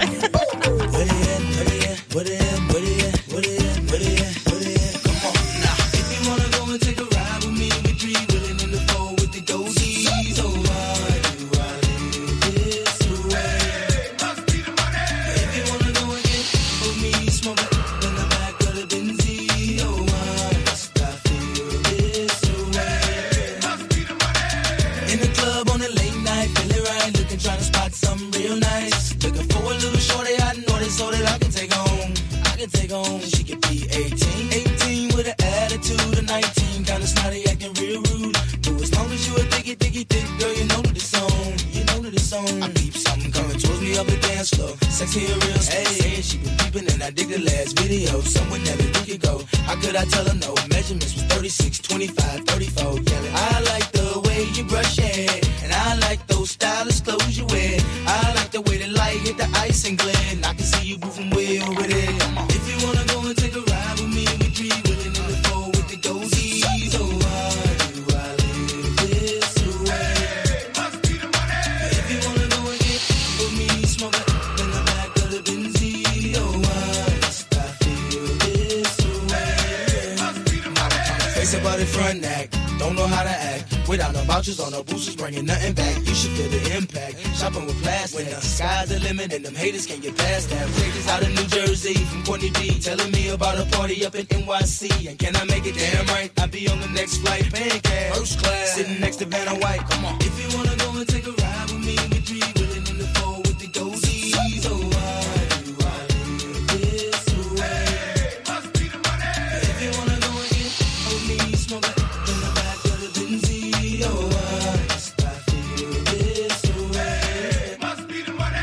Take on, she could be 18 with an attitude of 19, kinda snotty, acting real rude. But as long as you a thick girl, you know the song. I peep something coming towards me up the dance floor. Sexy and real slow. Hey, she been peeping and I dig the last video. Someone that we could go. How could I tell her no? Measurements was 36, 25, 34. Yelling, I like the way you brush your hair, and I like those stylish clothes you wear. I like the way the light hit the ice and glare, and I can see you moving way over there. If you wanna go and take a ride with me, we three willing in the four with the goatees. Oh, why do I live this way? Must be the money. If you wanna go and get with me, smoke it in the back of the Benzie. Oh, why must I feel this way? Must be the money. Face about the front neck, don't know how to act. Without no vouchers on no boosters, bringing nothing back. You should feel the impact. Shopping with plastic. When the sky's the limit and them haters can't get past that. Ladies out of New Jersey from Courtney B, telling me about a party up in NYC. And can I make it damn right? I'll be on the next flight, paying cash. First class, sitting next to Vanna White. Come on. If you wanna go and take a ride with me, we three willing in the four with the goatees. Oh, why do I live this way? Must be the money. If you wanna go and get with me, smoke it in the back of the Benzie. Oh, why must I feel this way? Must be the money.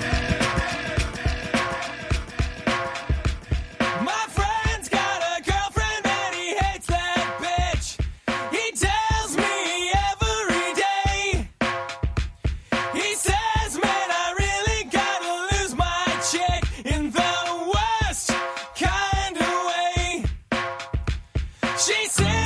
My friend's got a girlfriend and he hates that bitch. He tells me every day. He says, man, I really gotta lose my chick in the worst kind of way. She says